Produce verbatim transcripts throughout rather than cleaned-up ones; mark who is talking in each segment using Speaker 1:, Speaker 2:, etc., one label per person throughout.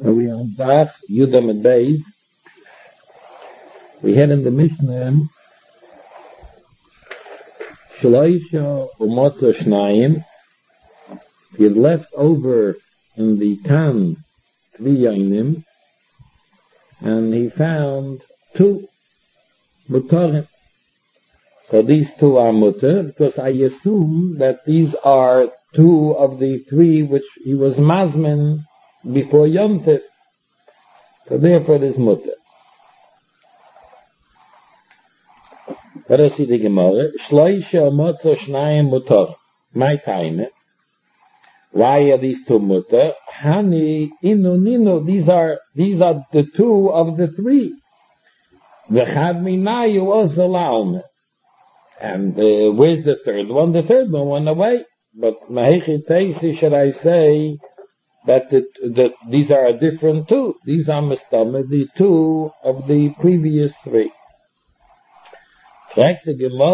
Speaker 1: And we are on Daf Yudam and Beis. We had in the Mishnah Shloisha Umoto Shnayim. He had left over in the Kan three Yainim, and he found two Mutarim. So these two are Mutar, because I assume that these are two of the three which he was Mazmin before Yom Tov. So therefore it is Mutar. Let us see the Gemara. Shloisha Motzo Shnayim Mutar. My time. Why are these two Mutar? Hani Inu Ninu. These are these are the two of the three. V'chad Minayu also Laum. And uh, where's the third one? The third one went away. But Mahechit Teisi, should I say that the, the, these are a different two? These are Mistama, the two of the previous three. So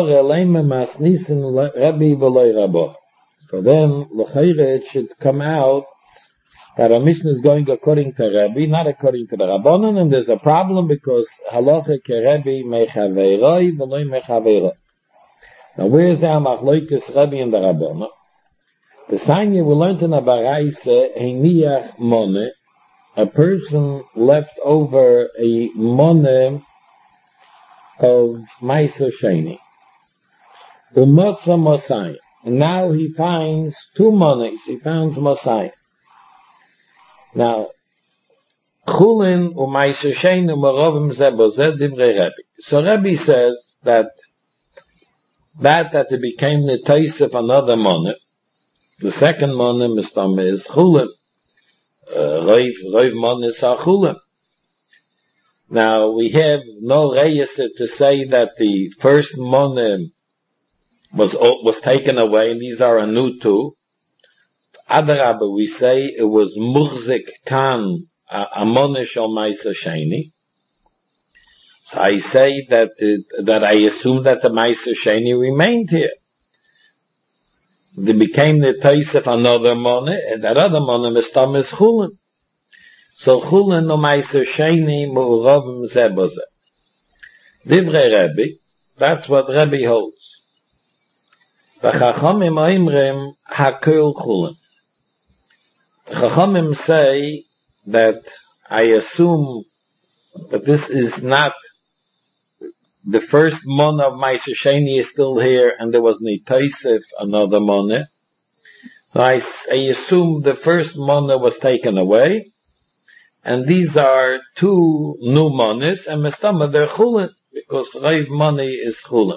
Speaker 1: then, it should come out that our mission is going according to Rabbi, not according to the Rabbanon, and there's a problem because halacha ke Rabbi mechaveiroi v'loi mechaveiroi. Now, where is the Amachloikis Rabbi and the Rabbanon? The Sanya we learned in a Baraisa, Heiniach Mone, a person left over a Mone of Maisa Sheni. Umotza Mosai. And now he finds two Mones. He finds Mosai. Now, Chulin u'Maisa Sheni u'Marovim Zebozeh Divrei Rabbi. So Rabbi says that that that it became the taste of another Mone. The second Mone is Chulin. Roiv, Roiv Mone is Chulin. Now, we have no reyes to say that the first Mone was was taken away, and these are a new two. Adarabba, we say it was Muchzik Kan, a Mone Shal Maisa Sheni. So I say that it, that I assume that the Maisa Sheni remained here. They became the taste of another Mone, and that other Mone is Thomas Chulin. So Chulin no Maisa Sheni Mu'urovim Zebozeh. Divrei Rebbe, that's what Rebbe holds. V'chachamim oimrim hakol Chulin. Chachamim say that I assume that this is not the first Mone of Maisa Sheni is still here, and there was Nitaisif, another Mone. So I, I assume the first Mone was taken away, and these are two new Mones, and Mestama they're Chulin, because Reiv Mone is Chulin.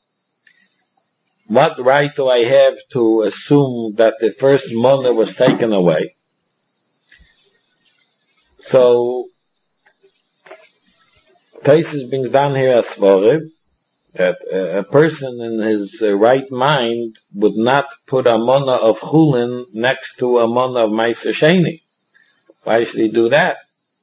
Speaker 1: What right do I have to assume that the first Mone was taken away? So, Taisus brings down here as Svorev, that uh, a person in his uh, right mind would not put a Mona of Chulin next to a Mona of Maisa Sheni. Why should he do that?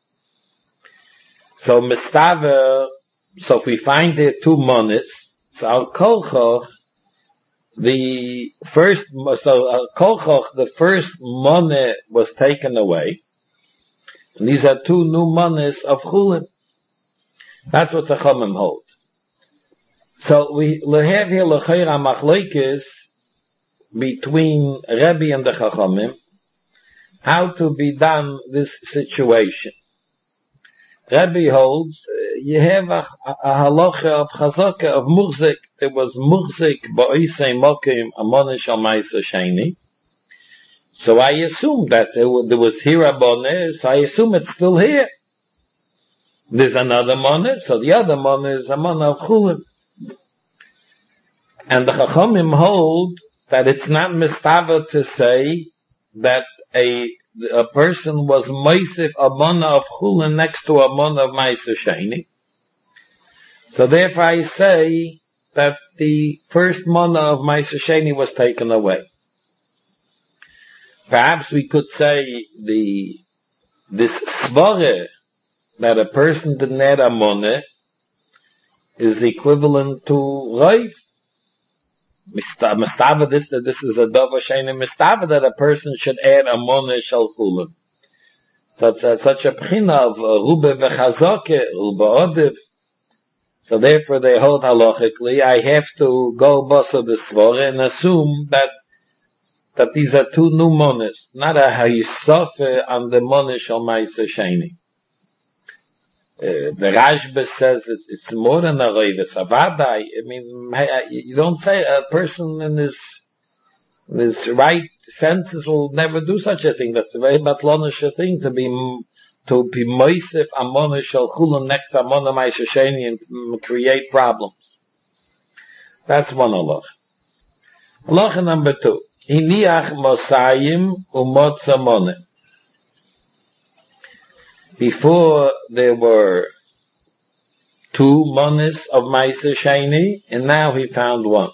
Speaker 1: So, Mistava, so if we find there two Monas, so Al Kolchoch, the first, so Al Kolchoch, the first Mona was taken away, and these are two new Monas of Chulin. That's what the Chachamim hold. So we have here l'chayra machlokes between Rebbe and the Chachamim, how to be done this situation. Rebbe holds, uh, you have a, a, a halacha of chazaka, of muchzik. There was muchzik ba'isei mokim amonish al Maisa Sheni. So I assume that there was, there was here a boneh, so I assume it's still here. There's another Mone, so the other Mone is a Mone of Chulin. And the Chachamim hold that it's not mistava to say that a a person was Meisif a Mone of Chulin next to a Mone of Maisa Sheni. So therefore I say that the first Mone of Maisa Sheni was taken away. Perhaps we could say the this Svare that a person didn't add a Mone is equivalent to Reiv. Mistava, this, this is a Dova Sheni Mistava, that a person should add a Mone Shal Chulin. such a, such a pchina of Rube v'chazake, Rube Odif. So therefore they hold halachically, I have to go basa b'svore and assume that that these are two new monis, not a hayisofe on the monish al ma'aser sheni. Uh, the Rashba says it's, it's more than a roiv, it's a vadai. I mean, you don't say a person in his, in his right senses will never do such a thing. That's a very batlonish thing to be, to be moisef amona shel chulun nekta amona ma'aser sheni and create problems. That's one halach. Halacha number two. Hiniach mosayim umotza monim. Before there were two monis of Ma'aser Sheni, and now he found one.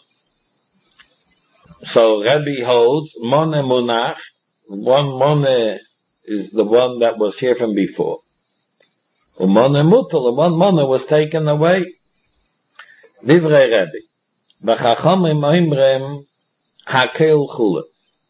Speaker 1: So Rebbe holds mone munach. One mone is the one that was here from before. Umone mutal, one mone was taken away. Divrei Rebbe. V'chachamim oimrem hakel chule.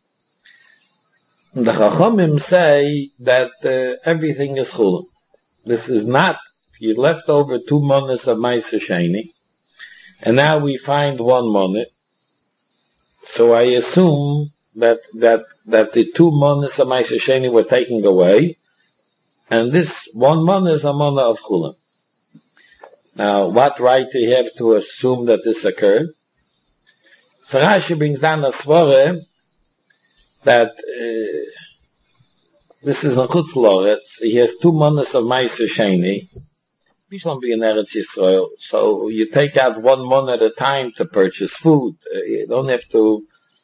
Speaker 1: The Chachamim say that uh, everything is chulun. This is not, if you left over two monas of Ma'aser Sheni, and now we find one monah, so I assume that, that, that the two monas of Ma'aser Sheni were taken away, and this one monah is a monah of chulun. Now, what right do you have to assume that this occurred? So Rashi brings down a svara that uh, this is a Chutz Loretz. He has two monas of Ma'aser Sheni. Bishlam be in Eretz Yisrael. So you take out one mon at a time to purchase food. Uh, you don't have to.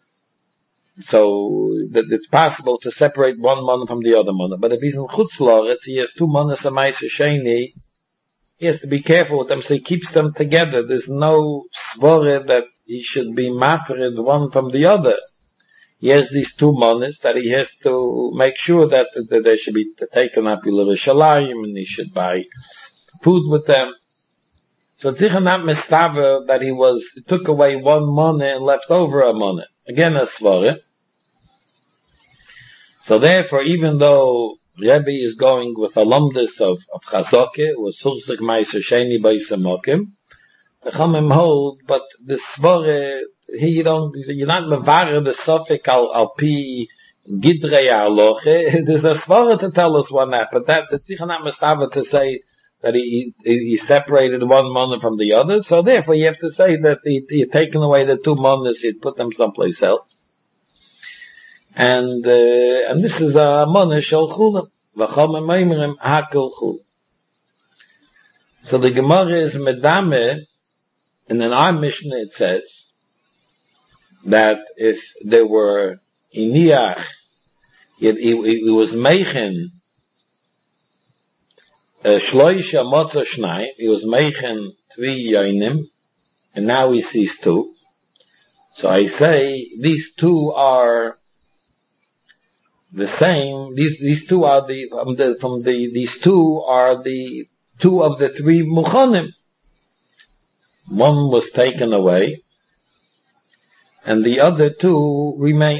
Speaker 1: So that it's possible to separate one mon from the other mon. But if he's in Chutz Loretz, he has two monas of Ma'aser Sheni. He has to be careful with them, so he keeps them together. There's no svara that he should be mafred one from the other. He has these two monas that he has to make sure that, that they should be taken up in Yerushalayim, and he should buy food with them. So tzricha not mistaver that he was, he took away one mona and left over a mona. Again, a svara. So therefore, even though Rebbe is going with a lumdus of, of Chazake, was Sursik Ma'aser Sheni B'Yisem Mokim, the Chachamim hold, but the svara, here you don't, you're not mevarer the suffix al, al pi gidrei aloche. There's a svara to tell us what happened. That, it's not mistava to say that he, he, he separated one monah from the other. So therefore you have to say that he, he had taken away the two monahs, he'd put them someplace else. And, uh, and this is a monah shel chulun. V'chomim oimrim hakel chulun. So the Gemara is medame, and in our Mishnah it says, that if there were iniach, it, it, it was meichen shloisha motza shnai, it was meichen three yoinim, and now he sees two. So I say these two are the same. These these two are the from the from the these two are the two of the three muchanim. One was taken away, and the other two remain.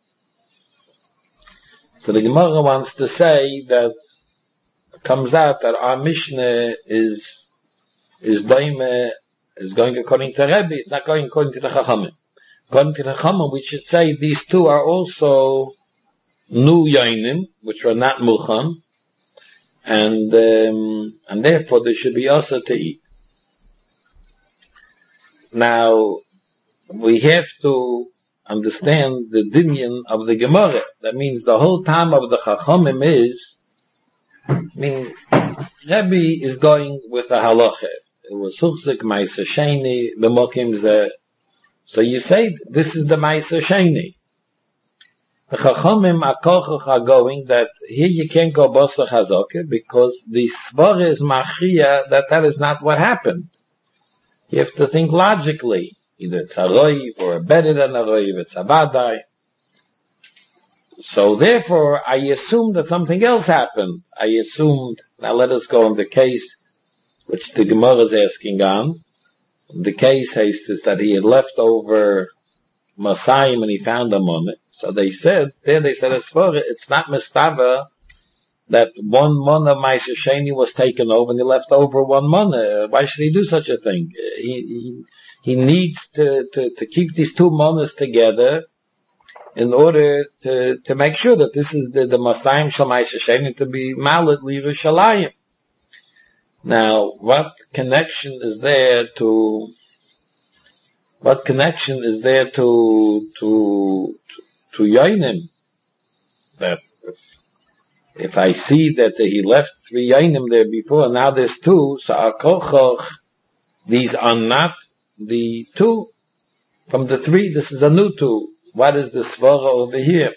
Speaker 1: So the Gemara wants to say that it comes out that our Mishnah is is daime, is going according to Rebbe. It's not going according to the Chachamim. According to the Chachamim, we should say these two are also new yainim, which were not muchan, and um, and therefore they should be also to eat. Now, we have to understand the dinyan of the Gemara. That means the whole time of the Chachamim is, I mean, Rebbe is going with a halacha. It was Sursik Ma'aser Sheni, B'mokim Zeh. So you say, this is the Ma'aser Sheni. The Chachamim Akochach are going that here you can't go Bosa Chazaka because the Svara is Machia that that is not what happened. You have to think logically. Either it's a roiv or better than a roiv, it's a vadai. So therefore, I assumed that something else happened. I assumed, now let us go on the case which the Gemara is asking on. The case is that he had left over Masayim and he found them on it. So they said, there they said, it's for it, it's not mistava that one mana of Ma'aser Sheni was taken over and he left over one mana. Why should he do such a thing? He, he, he needs to, to, to keep these two manas together in order to, to make sure that this is the, the Masayim Shal Ma'aser Sheni to be Malat L'Yerushalayim. Now, what connection is there to, what connection is there to, to, to Yoinim? That if, if I see that he left three Yoinim there before, now there's two, so Akochoch, these are not the two. From the three, this is a new two. What is the svara over here?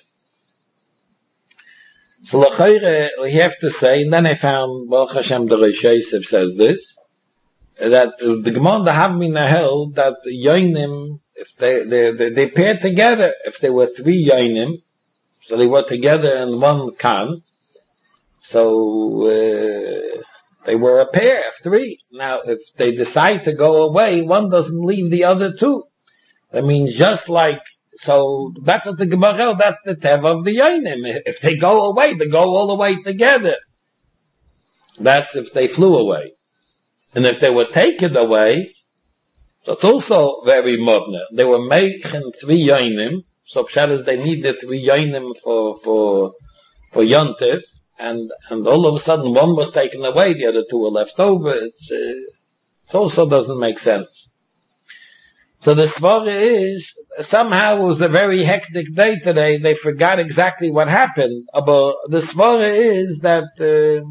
Speaker 1: So l'chayre, we have to say, and then I found, Baruch Hashem, the Rosh Yosef says this, that the Gemara the Havmina held that the Yoinim, if they, they, they, they paired together, if there were three Yoinim, so they were together in one kan, so, uh, they were a pair of three. Now, if they decide to go away, one doesn't leave the other two. I mean, just like, so that's what the Gemara held, that's the teva of the Yoinim. If they go away, they go all the way together. That's if they flew away. And if they were taken away, that's also very modern. They were making three Yoinim, so Pshat they needed three Yoinim for, for, for Yontif, and, and all of a sudden one was taken away, the other two were left over. It's, uh, it also doesn't make sense. So the svara is, somehow it was a very hectic day today, they forgot exactly what happened, but the svara is that, uh,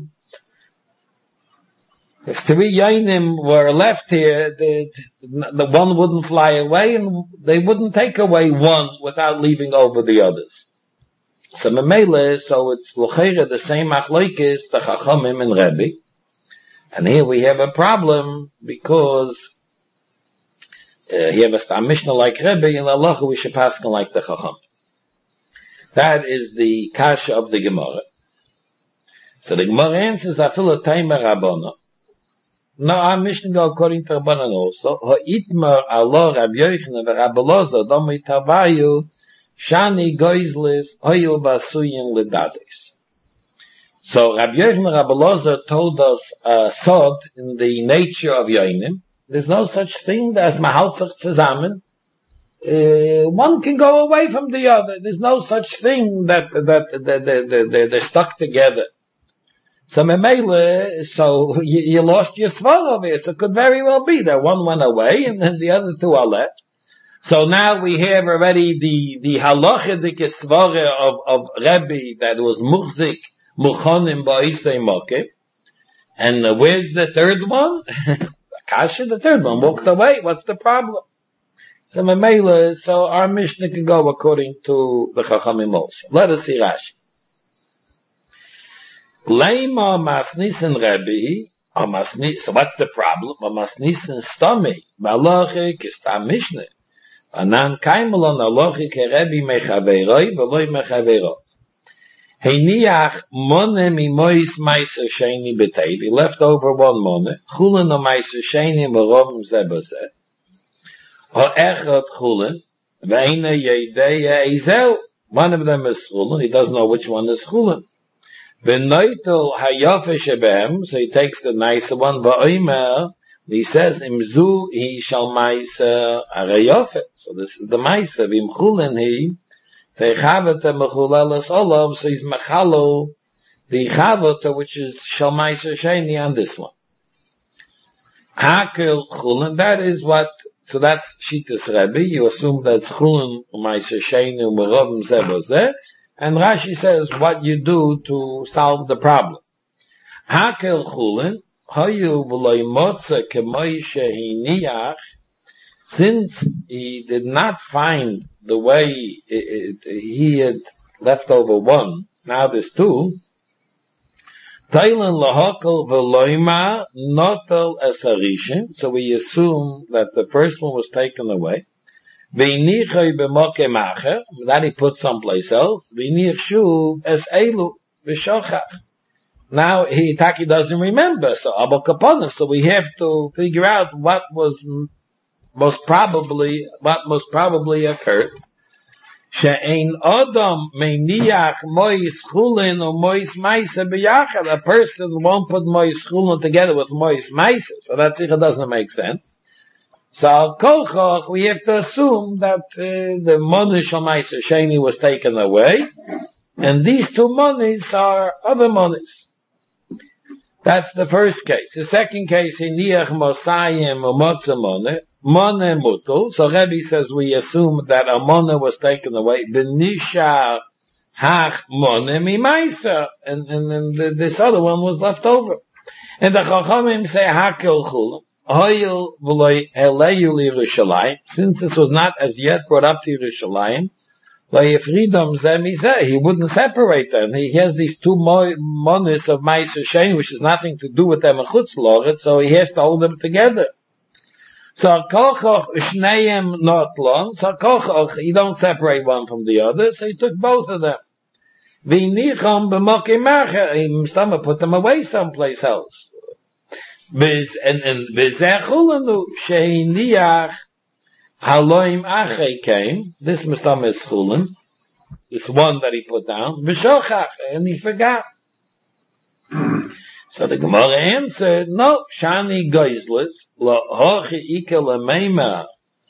Speaker 1: if three Yoinim were left here, the, the one wouldn't fly away and they wouldn't take away one without leaving over the others. So Memele, so it's l'cheira the same achloikis, the Chachamim and Rebbe. And here we have a problem because uh, here was a Mishnah like Rebbe, in Allah we should pass like the Chacham. That is the kasha of the Gemara. So the Gemara answers, Afilu Taima Rabbana. No, our Mishnah go according to Rabbanan also. Ha'itmar Allah Rabbi Yochanan v'Rabbi Elazar domi tavayu shani goizlis hoyu basuyin ledades. So Rabbi Yochanan and Rabbi Elazar told us a sod in the nature of Yoinim. There's no such thing as mahalzach zusammen. Uh, one can go away from the other. There's no such thing that that that they, they, they're stuck together. So Memele, so you, you lost your svara over here. So it could very well be that one went away and then the other two are left. So now we have already the, the halachidik svara of, of Rebbe that was muchzik, muchonim ba'isei moke. And uh, where's the third one? Kasha, the third one walked away. What's the problem? So Memele, so our Mishnah can go according to the Chachamim also. Let us see Rashi. Leima masnisin Rebbe, or masnis, so what's the problem? Or masnisin stomi, balochik is ta Mishnah. Anan kaimelon alochik Rebbe mechaveroi, veloi mechaveroi. Heiniach mone mimois meiser sheni betei, he left over one mone, chulen o meiser sheni merom zebozeh. Ho echot chulen, veina yedeya ezel, one of them is chulen, he doesn't know which one is chulen. V'noitel hayofe shebehem, so he takes the nicer one, v'oimer, he says, imzu he shall meiser arayofe, so this is the meiser, v'im chulen he, v'echavete mechulalas olav, so he's mechalo, the chavete, which is shall meiser sheni on this one. Hakel chulen, that is what, so that's Shitas Rebbe, you assume that's chulen, meiser sheni, u'merovim zebozeh, and Rashi says what you do to solve the problem. Hakel chulen, hayu v'loy motze k'moy shehiniach, since he did not find the way it, it, he had left over one, now there's two, tailen lahakel v'loyma notel esarishin, so we assume that the first one was taken away. That he put someplace else. Now he Taki doesn't remember, so Abu Kaponim, so we have to figure out what was most probably what most probably occurred. She'ein Adam meiniach mois chulin or mois meise beyachad. A person won't put mois chulin together with mois meise, so that doesn't make sense. So al kolchach, we have to assume that uh, the money shal meise sheni was taken away, and these two monies are other monies. That's the first case. The second case, iniach mosayim or motza money. Mone mutul. So Rebbe says we assume that a mone was taken away. Benisha hach mone mimaisa. And, and, and the, this other one was left over. And the Chachamim say hakil chulam. Hoyil v'loi eleyu l'Yerushalayim. Since this was not as yet brought up to Yerushalayim, lo'yefridom zeh mizeh. He wouldn't separate them. He has these two mo- mones of Ma'aser Shein, which has nothing to do with them in Chutz La'aretz, so he has to hold them together. So kochoch shneiim not long. So kochoch, you don't separate one from the other. So he took both of them. V'nicham b'mokim macher. He must put them away someplace else. Biz and and v'zeh chulanu sheiniach haloim achay came. This mustama is chulin. This one that he put down. V'shochach, and he forgot. So the Gemara answered, no, shani goizlis, lo hochi ike lemeima,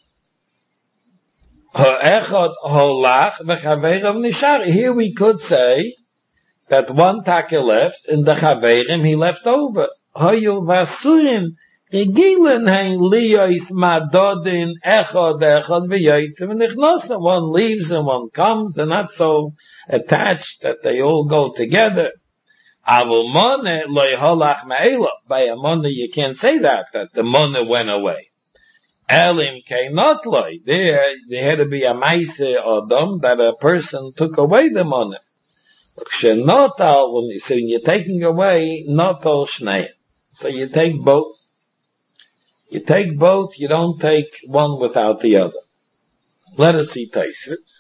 Speaker 1: ha'echad holach, v'chaveiram nishar. Here we could say that one take left, and the chaveirim he left over. Hoyu vasurin, regilen hein liyois madodin, echad, echad, v'yoytzim, v'nichnosa. One leaves and one comes, they're not so attached that they all go together. Avul moneh lo yholach me'ela. By a moneh you can't say that, that the moneh went away. Elim keinot loy. There, there had to be a maise odom that a person took away the moneh. Shenotal, when you say when you're taking away, not all shnei. So you take both. You take both, you don't take one without the other. Let us see Taisvitz.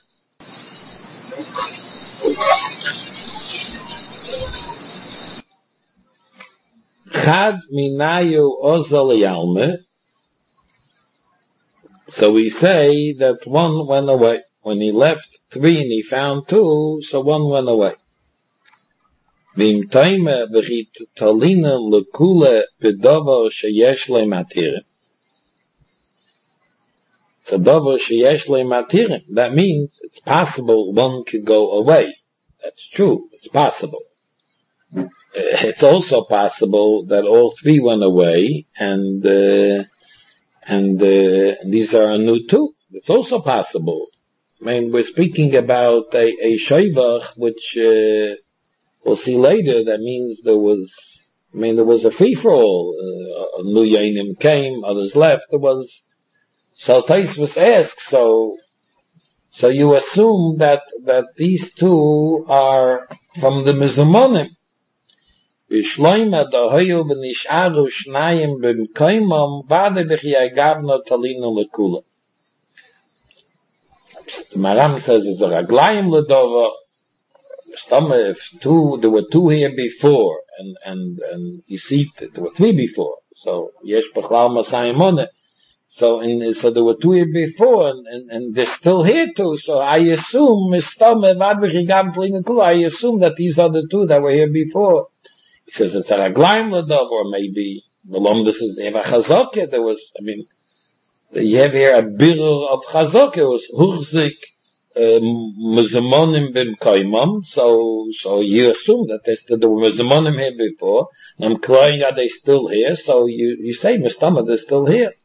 Speaker 1: Chad minayu ozal yalme. So we say that one went away. When he left three and he found two, so one went away. V'im toime v'chit talina l'kule b'dovo sheyesh le matirim. So dovo sheyesh le matirim. That means it's possible one could go away. That's true. It's possible. It's also possible that all three went away, and uh, and uh, these are a new two. It's also possible. I mean, we're speaking about a, a shoivach, which uh, we'll see later. That means there was, I mean, there was a free for all. Uh, new yainim came, others left. There was. So Tais was asked. So, so you assume that that these two are from the mizumonim. V'shloima dahoyu v'nisharu shnayim b'mkoimam v'ade b'chiyagavno talinu l'kula. The Maram says it's a raglayim l'dova. If two, there were two here before, and and and you see there were three before. So yesh b'chlal masayim moneh. So in so there were two here before, and, and, and they're still here too. So I assume mistame v'ade b'chiyagavno talinu l'kula. I assume that these are the two that were here before. He says it's a raglaim l'dov, or maybe the lomdus is they have a chazokah. There was, I mean, you have here a birur of chazokah. It was huchzik mezumonim b'mkoimam. So, so you assume that there were mezumonim here before. And I'm crying, are they still here? So you you say, Mistama, they're still here.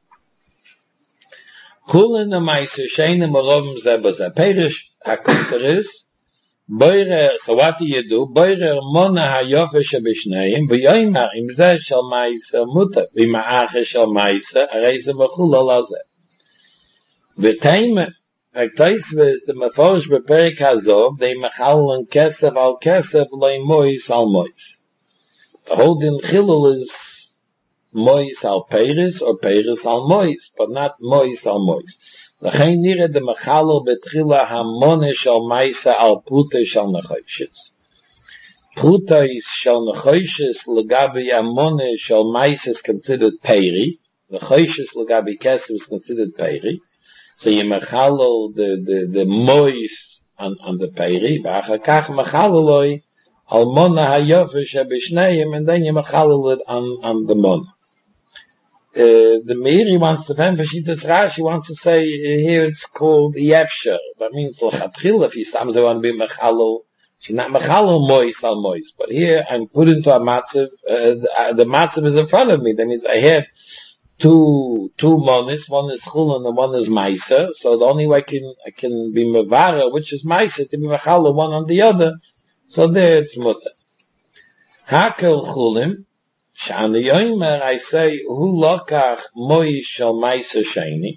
Speaker 1: Chulin ha'maiser sheinim arovim zeh b'zeh. Perish hakoter is. Boirer, so what do you do? Boirer mona hayofe shebishneim, v'yoyma im zeh shel ma'aser muter, v'ma'acher shel ma'aser, arei ze mechul ala zeh. V'teime, like Taisvitz, the meforish beperik hazov, they mechalen kesef al kesef, loy mois al mois. The whole din chilul is mois al peiris, or peiris al mois, but not mois al mois. L'chein nire de mechalel betchila hamone shal maisa al pruta shal nechoshis. Pruta is shal nechoshis legabi hamone shal maisa is considered peri. Nechoshis legabi kesef is considered peri. So you mechalel the, the, the mois on, on the peiri, v'achakach mechaleloi al mona hayofish habishneim, and then you mechalel it on, on the mona. Uh, the Meiri wants to emphasize this Rashi, he wants to say, uh, here it's called Yefsher. That means l'chatchil, if you sometimes want to be mechalel, she's not mechalel mois al mois. But here I'm put into a matzav, uh, the, uh, the matzav is in front of me. That means I have two, two monis, one is chulun and one is meiser. So the only way I can, I can be mevara, which is meiser, to be mechalel one on the other. So there it's mutter. Hakel chulim, Shani Yomer, I say, Hu lokach moi shel meiser sheni.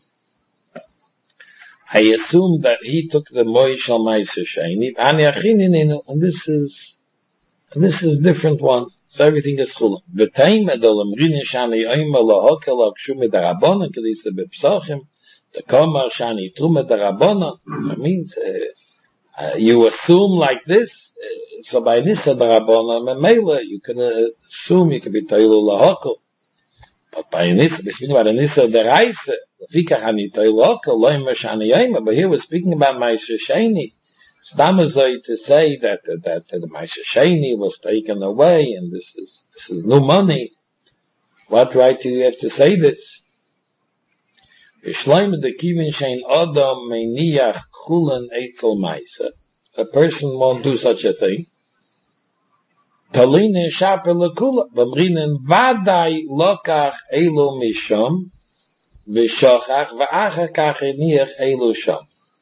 Speaker 1: I assume that he took the moi shel meiser sheni. Ani achininu, and this is, and this is different one. So everything is chulun. V'taim edolam rini shani yomer lahokel akshu midarabonon, kedisa bepsochim, the komar shani tru midarabonon. That means, uh, uh, you assume like this, uh, so by nisa darabonon memela, you can uh, assume you can be toilu lahokel. But by nisa, we're speaking about a nisa deraisa, lefikach ani toilu lahokel, lo imer shani yomer, but here we're speaking about meiser sheni. Stamazoi to say that, that, that the meiser sheni was taken away, and this is, this is no money. What right do you have to say this? V'shloim de kivin shein adam meiniach chulen eitzel meiser. A person won't do such a thing. Taline shaper lekula, v'mrinen vadai lokach elo misham, v'shochach v'achar kach eniach elo sham.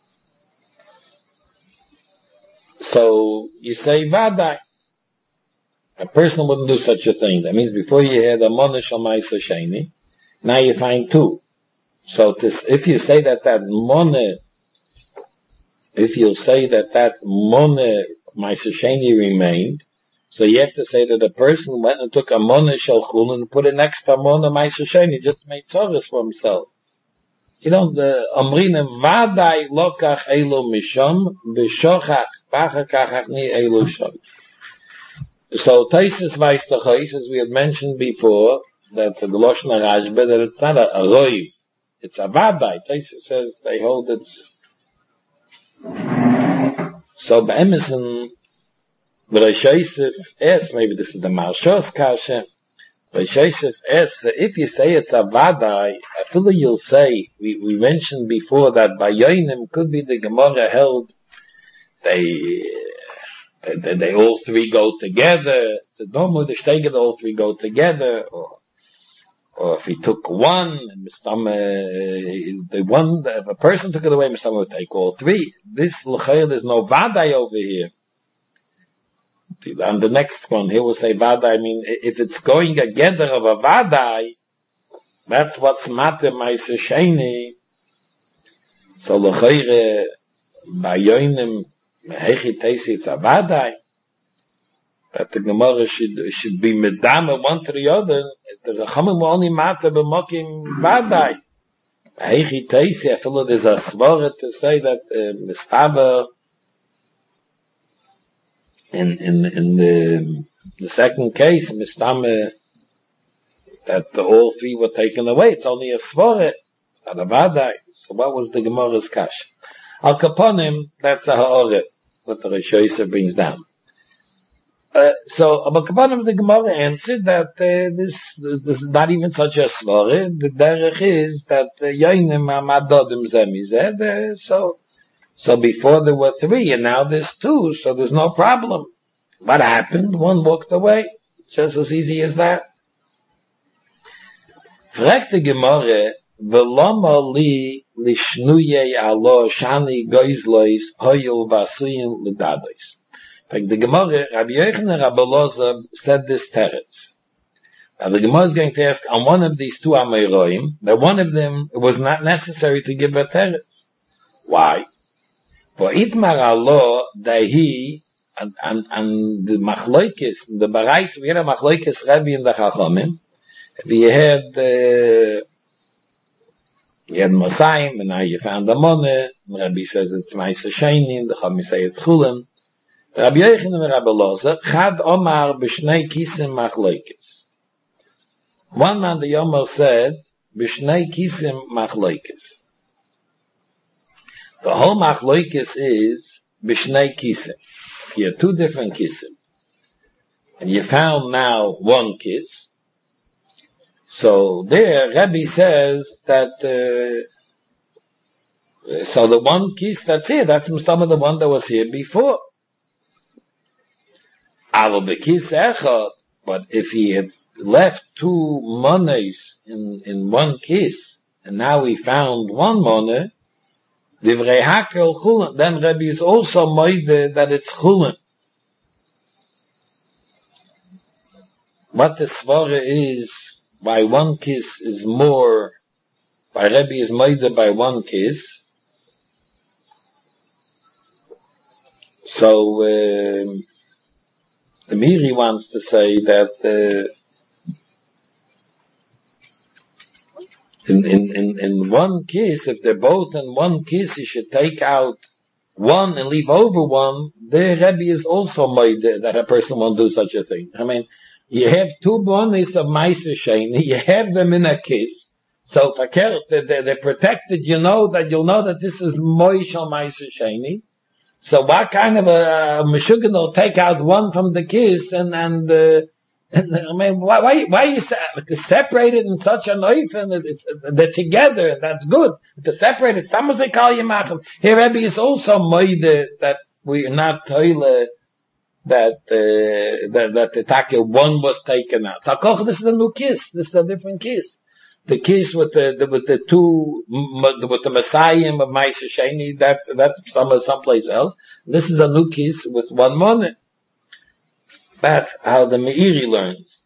Speaker 1: So you say vadai. A person wouldn't do such a thing. That means before you had a monish al meiser sheni, now you find two. So this, if you say that that mone, if you say that that mone meiser sheni remained, so you have to say that a person went and took a mone shel chulun and put an extra mone meiser sheni, just made tzorus for himself. You know, the amrinem vadai lokach elo misham v'shochach v'achar kach achni elo sham. So Taisus weiß doch, as we had mentioned before, that the Lashon HaRashba, that it's not a, a roiv, it's a vadai. Taisus says they hold it. So Be'emerson, Reish Yosef asks, maybe this is the Marshos Kasha, Reish Yosef asks, if you say it's a vadai, I feel you'll say, we, we mentioned before that by Yoinim could be the Gemara held, they, They, they all three go together. The normal the steiger all three go together, or or if he took one, Mistama, the one if a person took it away, Mistama would take all three. This l'chayil there's no vadai over here. And the next one he will say vadai. I mean, if it's going together of a vadai, that's what's matter meiser sheni. So l'chayil by yoinim. Hechi Teisi, it's a vadai. That the Gemara should, should be medama one to the other. The Rachamim will only matter b'mokim vadai. Hechi Teisi, I feel there's a svara to say that, uh, Mistaba, in, in, in the, the second case, Mistama, that the, all three were taken away. It's only a svara, not a vadai. So what was the Gemara's kash? Al Kaponim, that's a ha'oret, what the Reish Yosef brings down. Uh, so, Al Kaponim, the Gemara answered that uh, this, this, this is not even such a svara. The derech is that Yoinim ha'madodim zemizeh. So, so before there were three, and now there's two, so there's no problem. What happened? One walked away. Just as easy as that. Fragt the Gemara, V'lama li lishnuye alo shani goizlois hoyul vasuyin l'dadois. Like the Gemara, Rabbi Yochanan Rabbi Elazar said this teretz. Now the Gemara is going to ask on one of these two Amoraim, that one of them it was not necessary to give a teretz. Why? For itmar alo dahi and and and the machloikis, the barais we had a machloikis Rabbi in the Chachamim. We had uh, You had Mosayim, and now you found the Moneh. Rabbi says it's Meiser Sheni, the Chachamim say it's Chulin. Rabbi Yochanan and Rabbi Elazar, Chad Omar b'shnei kisim machloikis. One man, the Yomar said, b'shnei kisim machloikis. The whole machloikis is b'shnei kisim. You have two different kisim. And you found now one kiss. So there, Rebbe says that, uh, so the one kiss that's here, that's some of the one that was here before. Aber b'kiss echad, but if he had left two monies in, in one kiss, and now he found one money, divrei hakel chulin, then Rebbe is also moide that it's chulin. What the svara is, by one kiss is more, by Rebbe is moide by one kiss. So, um, the Miri wants to say that, uh, in, in, in, in one kiss, if they're both in one kiss, you should take out one and leave over one. The Rebbe is also made that a person won't do such a thing. I mean, you have two bonis of Meiser Sheni, you have them in a kiss, so verkehrt, they're, they're protected, you know that you'll know that this is Moishal Meiser Sheni. So what kind of a, a Meshuggah will take out one from the kiss and, and, uh, and I mean, why, why, why you se- separate it in such a knife and it's, they're together, that's good. To separate it, some say call you machem. Here Rebbe is also moide that we are not toile, that, uh, that, that the take one was taken out. So koch, this is a new kiss, this is a different kiss. The kiss with the, the with the two with the Messiah of Meiser Sheni, that that's some someplace else. This is a new kiss with one money. That's how the Meiri learns.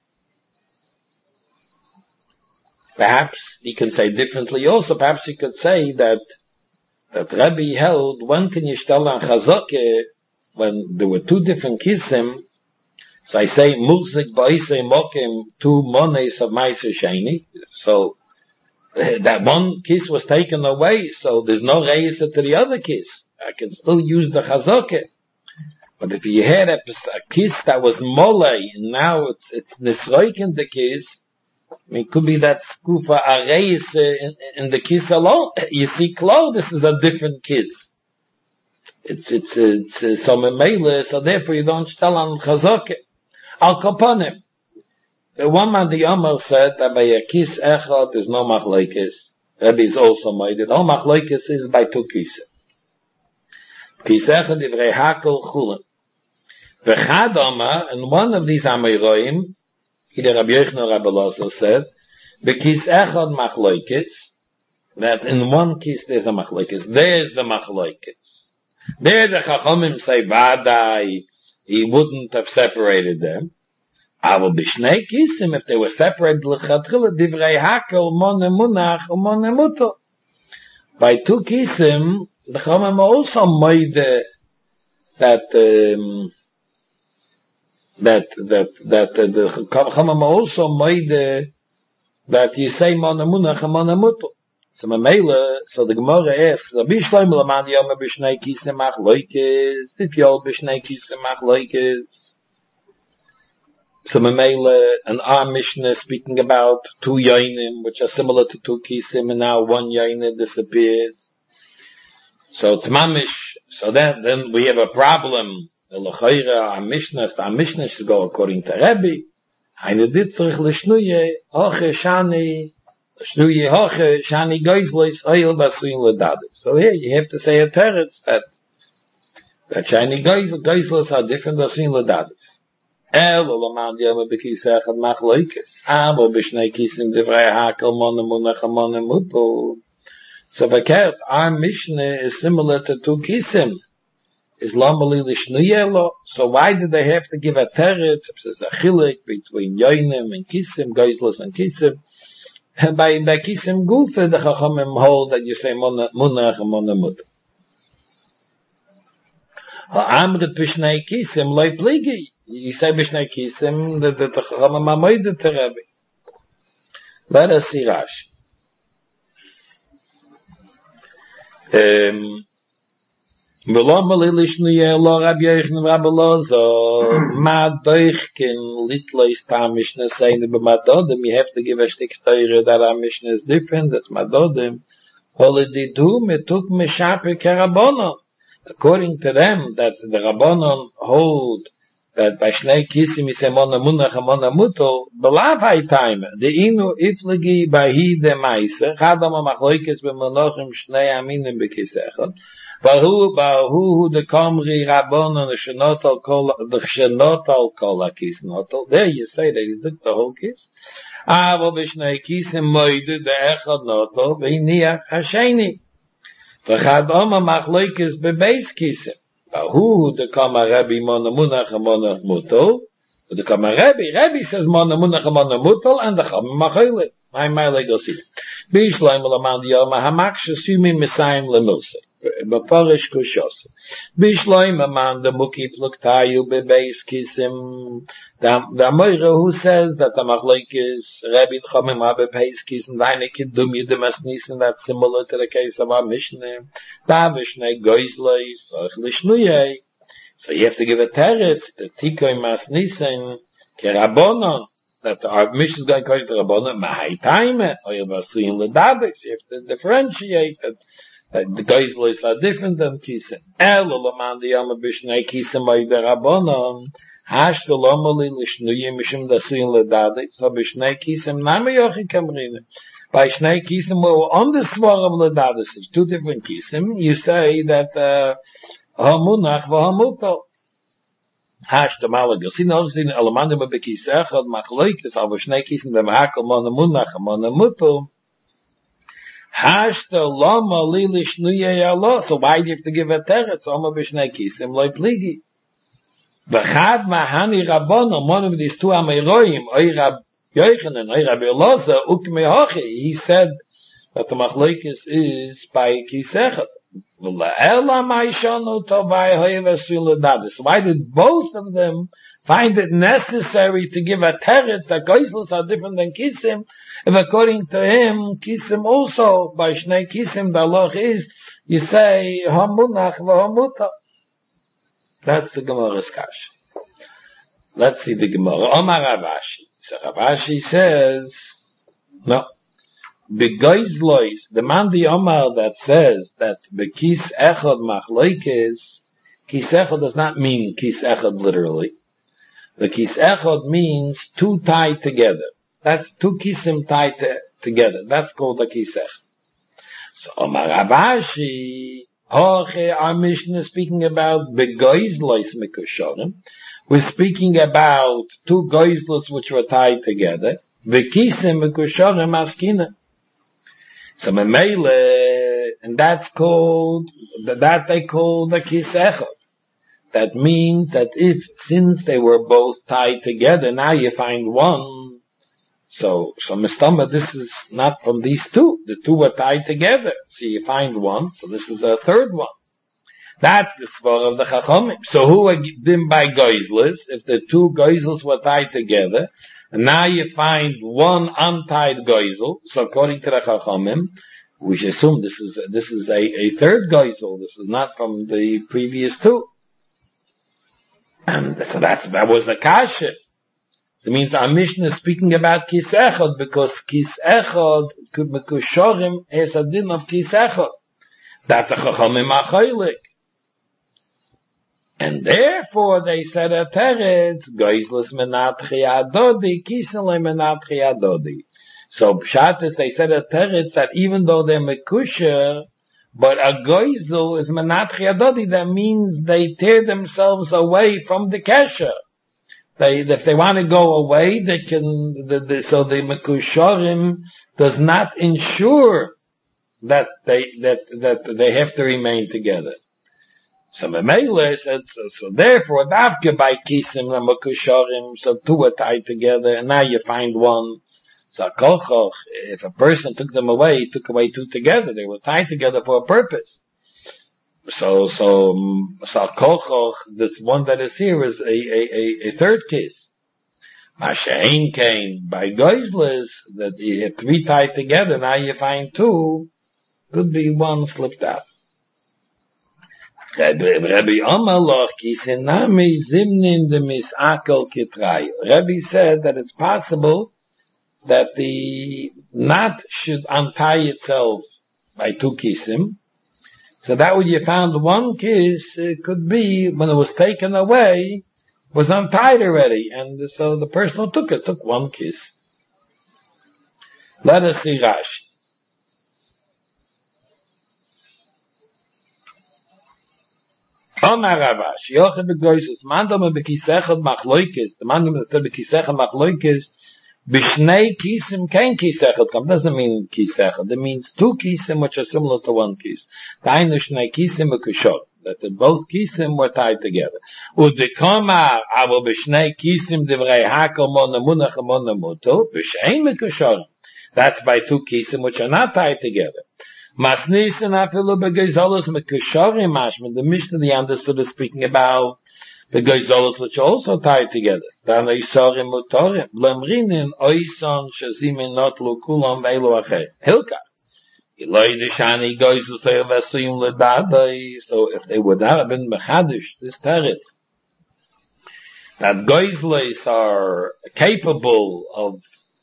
Speaker 1: Perhaps he can say differently also. Perhaps he could say that that Rebbe held, when can you stell on Chazake when there were two different kissim? So I say, Murzik Ba'isei Mokim, two monies of Meiser Sheni. So, uh, that one kiss was taken away, so there's no reisa to the other kiss. I can still use the Chazokeh. But if you had a, a kiss that was mole, and now it's, it's nisroik in the kiss, I mean, it could be that skufa a reisa in, in the kiss alone. You see, Klo, this is a different kiss. It's, it's, it's, it's so memele, so therefore you don't tell on Chazokeh. Al Kaponim. The one man, the Yomer, said that by a kiss echad there's no machlokes. Rebbe is also made it. All machlokes is by two kisses. Kiss echad divrei hakel chulin. V'chad Omer, and one of these Amoraim, either Rabbi Yochanan or Rabbi Elazar said, the kiss echad machlokes, that in one kiss there's a machlokes. There's the machlokes. There the Chachamim say, Vadai, he wouldn't have separated them. Aber b'shnei kisim, if they were separated, l'chatchila divrei hakel, mone munach, mone muto. By two kisim, the Chachamim also made that, um, that, that, that, uh, the Chachamim also made that you say mone munach, mone muto. So Mamela, so the Gemara asks, Rabbi Shlomo Laman Yoma b'shnei kisim machlokes, if you hold b'shnei kisim machlokes. So Mamela, an our Mishnah speaking about two yoinim, which are similar to two kisim, and now one yoinim disappeared. So Tmamish, so then, then we have a problem. The L'chayra, our Mishnah, our Mishnah should go according to Rebbe. Eine ditzrich l'shnuye, hoche shani, shnuye hoche, shani goizlois, oil basuin l'dadis. So here you have to say a teretz that, that shani goizlois are different basuin l'dadis. El olaman yom b'kis echad machlokes. Aber b'shnei kisim divrei hakel mone munach mone muto. So verkehrt, our Mishnah is similar to two kisim. Is lomali l'shnuyelo. So why did they have to give a teretz? There's a chilek between yoinim and kisim, goizlos and kisim. And by, by kisim gufe, the chachamim hold that you say munach and mone muto. Ha'amrit b'shnei kisim loy pligi. You say b'shnei kisim, that the chachamim amoyed to Rebbe. Let us see Rashi. Um, V'lo malili shnuye lo Rabbi Yochanan Rabbi Elazar ma doichkin litlois ta Mishnah saying b'madodim, you have to give a shtik teire that our Mishnah is different, that's madodim. Holididu metuk meshaper kerabonon. According to them, that the Rabbanon hold that by Shnei Kisim is a Mona Munach a Mona Muto, belav hay time, the inu iflegi bahi de Maise, chadam ha-machloikes be-monochim Shnei Aminim be-kisechot, bahu, bahu, the Komri Rabbanon, the Shenot kol, the Shenot al kol ha-kisnot, there you say that he took the whole kiss. Avo be-Shnei Kisim moide de echad noto, ve-niach ha-sheni. V'chadam ha-machloikes be-beis kisim. Who the Kama Rebbe Mona Munach Mona Mutal? The Kama Rebbe, Rebbe says Mona Munach Mona Mutal, and the Chama Machoyle. My my legal see. Bishleim Laman Yoma Hamak Shasumi Messiah Lemilse. Beforish Kushos. Bishleim Aman the Muki Pluktayu Bebeis Kisim. The Moira who says that the Machlek is Rebbe Chama Bebeis Kisim. Deine Kidum Yidemas Nissen. That's similar to the case of our Mishnah. Davishne Goizleis or Lishnuyei. So you have to give a teretz, the Tikoy Mas Nissen, Kerabonon, that our Mishnah is going to call it Rabonon, Mahai Taime, or you have seen Ledabix, you have to differentiate that, that the Goizleis are different than Kisim. El Olaman the Yama Bishnei Kisim by the Rabonon, Hash the Lomali Lishnuyei Mishim da Suyin Ledabix, so Bishnei Kisim Nami Yochi Kamrine. By Shnei Kisim, well, on the Svar of Ledadis, it's two different Kisim, you say that, uh, Hamunach v'hamuto. Hash the Malaga. See, no, see, Alamandim b'bekis echad, machloikis, al v'shnei kisim b'mahakal mon hamunach, mon hamuto. Hash the lama lili shnuyei Allah. So why do you have to give a teretz? Oma b'shnei kisim, loy pligi. V'chad mahani rabbono, one of these two Ameroim, oy Rab Yochanan, oy Rabbi Elazar, ukmei hochi. He said that the machloikis is by kisechad. So why did both of them find it necessary to give a teretz that Goizlos are different than Kisim, if according to him, Kisim also, by Shnei Kisim, the law is, you say, Hamunach v'hamuta. That's the Gemara's kash. Let's see the Gemara. Omar Ravashi. So Ravashi says, no. Begoizlois, the man the Omar that says that the kis echad machloikes, kis echad does not mean kis echad literally. The kis echad means two tied together. That's two kisim tied to, together. That's called the kis echad. So Omar Ravashi, Hoche, our Mishnah is speaking about begoizlois mikushonim. We're speaking about two goizlos which were tied together. Bekisim mikushonim askina. So memele, and that's called, that they call the kis echad. That means that if, since they were both tied together, now you find one. So, so Mistama, this is not from these two. The two were tied together. So you find one. So this is a third one. That's the svar of the Chachomim. So who are been by goizles? If the two goizles were tied together, and now you find one untied goizel. So according to the Chachamim, we should assume this is this is a, a third goizel. This is not from the previous two. And so that's that was the kasha. So it means our Mishnah is speaking about kis echad because kis echad mekushorim has a din of kis echad. That the Chachamim are chaylik. And therefore they said a teretz, goizles menatchi adodi, kisele menatchi adodi. So pshatis, they said a teretz that even though they're mekusher, but a goizel is menatchi adodi, that means they tear themselves away from the kesher. They, if they want to go away, they can, the, the, so the mekusharim does not ensure that they, that, that they have to remain together. So Memele said, so, so therefore, Davke by Kisim and Makusharim, so two are tied together, and now you find one. So Kolchoch, if a person took them away, he took away two together. They were tied together for a purpose. So, so, so Kolchoch, this one that is here is a, a, a, a third case. Mashain came by Goizles, that you had three tied together, now you find two, could be one slipped out. Rabbi Amalach kisenami zimnin de misakel kitrayo. Rabbi said that it's possible that the knot should untie itself by two kisim. So that way you found one kiss, it could be, when it was taken away, was untied already, and so the person who took it took one kiss. Let us see Rashi. Omar Ravash, Yochid begoyses, mandam bekisechad machloikes, the mandam that said bekisechad machloikes, Bishnei kisim kein kisechad kam. Doesn't mean kisechad. It means two kisim which are similar to one kis. Tainu shnei kisim ukushot. That the both kisim were tied together. Udekomar avo bishnei kisim divrei hakel mona munach mona muto b'shein mekushot. That's by two kisim which are not tied together. Masnisen afilu begezolos mekushorim mashman. The Mishnah the understood is speaking about the Geizolos which are also tied together. Dan Isarim Mutorim. Lemrinin Oison Shazimin Not Lukulam Veilu Acher. Hilka. Eloi Deshani Geizolos Vesim Ledadai. So if they would not have been Mechadish, this teretz, that Geizolos are capable of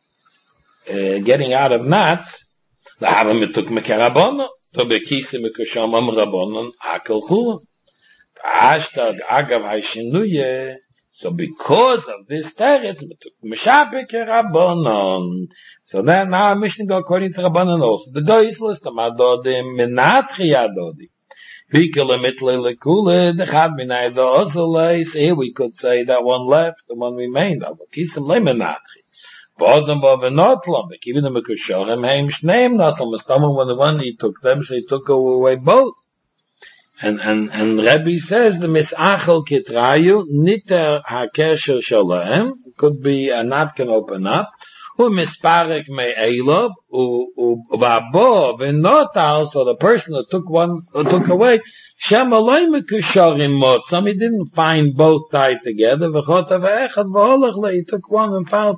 Speaker 1: uh, getting out of knots, the Havamituk Mekarabona, to Bekisim Mekusham Am Rabonon, Akel Chulam. Hashtag Agav Hashinuye. So because of this teretz, Meshapik Rabbanon. So then now Mishnah go according to Rabbanon also. The Goyislos, the Madodim, Menatri Adodi. Pikele Mitle Lekule, the Chad Minay the Ozoleis. Here we could say that one left, the one remained. But Kisim Le Menatri. Bodem Bov Notlom, the Kivin the Mekushorim, Heim Shneim Notlom. Stomach when the one he took them, so he took away both. And, and, and Rebbe says the misachel kitrayu, niter hakesher shalahem, could be a knot can open up, u misparek me'elov, u vabo, v'notal, so the person who took one, who took away, shem aloi mekusharim motzam, he didn't find both tied together, v'chota v'echad v'holach, he took one and found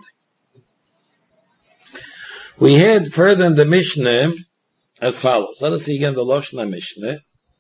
Speaker 1: it. We heard further in the Mishnah as follows. Let us see again the Loshna Mishnah.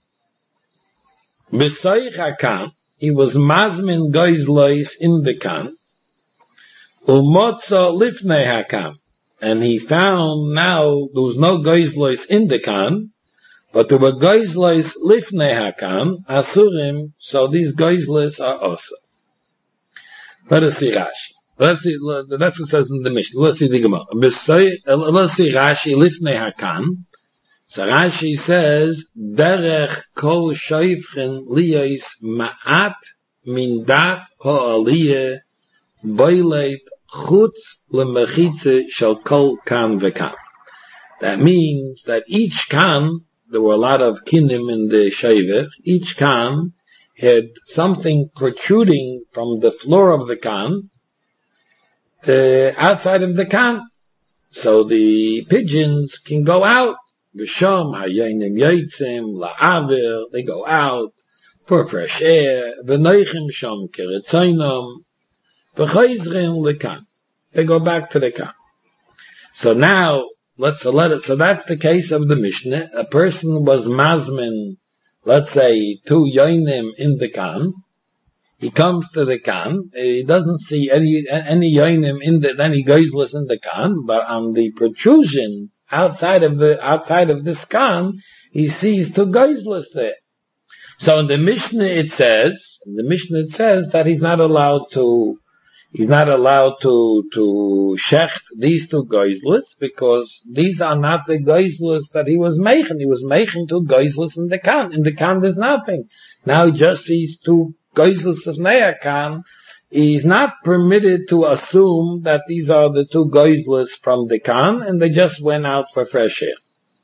Speaker 1: B'soich hakan, he was mazmin goizlois in the kan, umotzo lifnei hakan, and he found now there was no goizlois in the kan, but there were goizlois lifnei hakan, asurim, so these goizlois are also. Let us see Rashi. Let's see, that's what it says in the Mishnah. Let's see the Gemara. Let's see Rashi lifnei hakan. So Rashi says, Derech kol shoifchen liyos ma'at min daf ha'aliyah boileit chutz lemechitze shel kol kan v'kan. That means that each kan, there were a lot of kinim in the shoivech, each kan had something protruding from the floor of the kan, uh, outside of the kan. So the pigeons can go out. V'sham hayonim yotzim la'aver, they go out for fresh air. V'noichim sham keretzoinam v'chayzrin lekan, they go back to the kan. So now let's let it. So that's the case of the Mishnah. A person was mazmin, let's say two yoinim in the kan. He comes to the kan. He doesn't see any any yoinim in the. Then he goes listen the kan, but on the protrusion outside of the, outside of this kan, he sees two geizlers there. So in the Mishnah it says, in the Mishnah it says that he's not allowed to, he's not allowed to, to shecht these two geizlers, because these are not the geizlers that he was making. He was making two geizlers in the kan. In the kan there's nothing. Now he just sees two geizlers of Nea kan. He's not permitted to assume that these are the two geizlers from the kan, and they just went out for fresh air.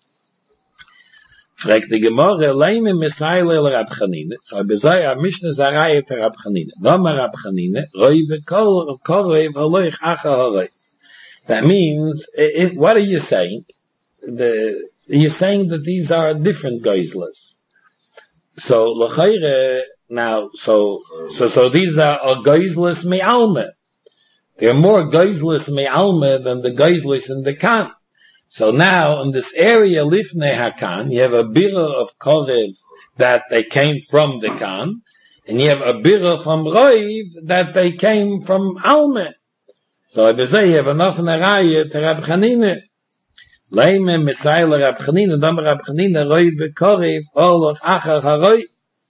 Speaker 1: Fragt die Gemorre, leime misayle el Rab Chanine, so bezoi a Mishnah Zaraya to Rab Chanine. Doma Rab Chanine, roi v'kol koroi v'loich acha horoi. That means, it, what are you saying? The, you're saying that these are different geizlers. So, l'chayre, now, so, so, so these are, are geizlers me'alme. They're more geizlers me'alme than the geizlers in the kan. So now, in this area, lifnei hakan, you have a birra of korev that they came from the kan, and you have a birra from roiv that they came from alme. So I say you have enough in a raya to Rab Chanine. Leime Misaila Rab Chanina, Dam Rab Chanina, Roi Bekorev, Oloch Achar Haroi.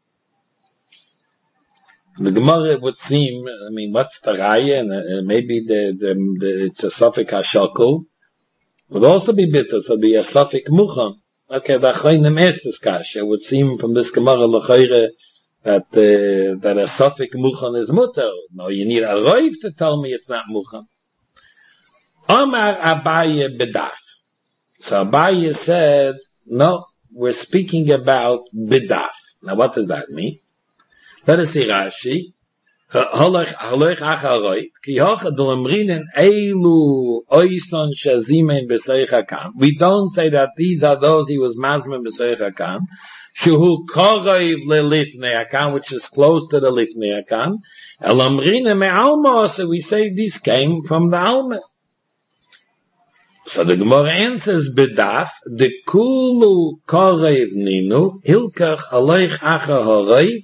Speaker 1: The Gemara would seem, I mean, what's the Raya, and uh, maybe the, the, the, it's a Safik HaShokol, would also be bitter, so be a Safik Mucham. Okay, the Achroinim Estes Kasha, it would seem from this Gemara L'choire that, uh, that a Safik Mucham is Mutter. No, you need a Roiv to tell me it's not Mucham. Omar Abaye Bidaf. So Abaye said, no, we're speaking about Bidaf. Now what does that mean? Let us see Rashi. Holach holach acharoi ki hoch dolemrinen elu oison shazimen b'seich hakam. We don't say that these are those he was mazmen b'seich hakam. Shuhu koreiv lelifnei hakam, which is close to the lifnei hakam. Elamrinen me'alma, so we say these came from the alma. So the Gemara answers b'daf the kulu koreiv ninu hilkach holach acharoi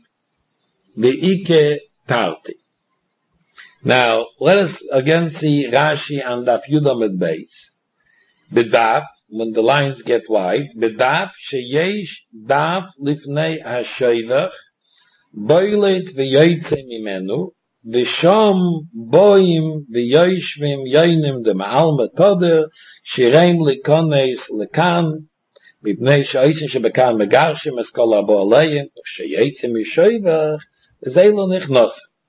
Speaker 1: the Tarti. Now, let us again see Rashi and Daf Yudam at base. B'daf, when the lines get wide, B'daf sheyesh daf lifnei hashoivach, boilet v'yoytze mimenu, v'shom boim v'yoyshvim yoynim de ma'al metoder, shireim likones likan, mipnei she'oisin shebekan megarshim eskol abo aleim, sheyetzim mishoivach, Zaylo nichnos.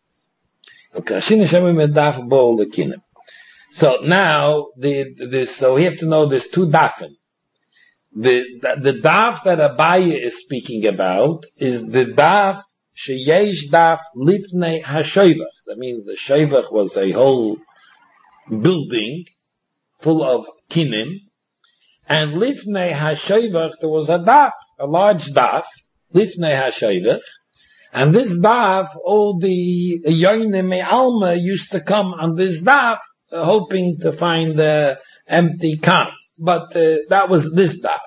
Speaker 1: Okay, Hashem Hashem daf bol the kinem. So now, the, the, so we have to know there's two dafim. The, the, the daf that Abaye is speaking about is the daf sheyesh daf lifnei hashoivach. That means the shoivach was a whole building full of kinim, and lifnei hashoivach there was a daf, a large daf, lifnei hashoivach. And this daf, all the yoyne alma used to come on this daf, uh, hoping to find the empty kan. But uh, that was this daf.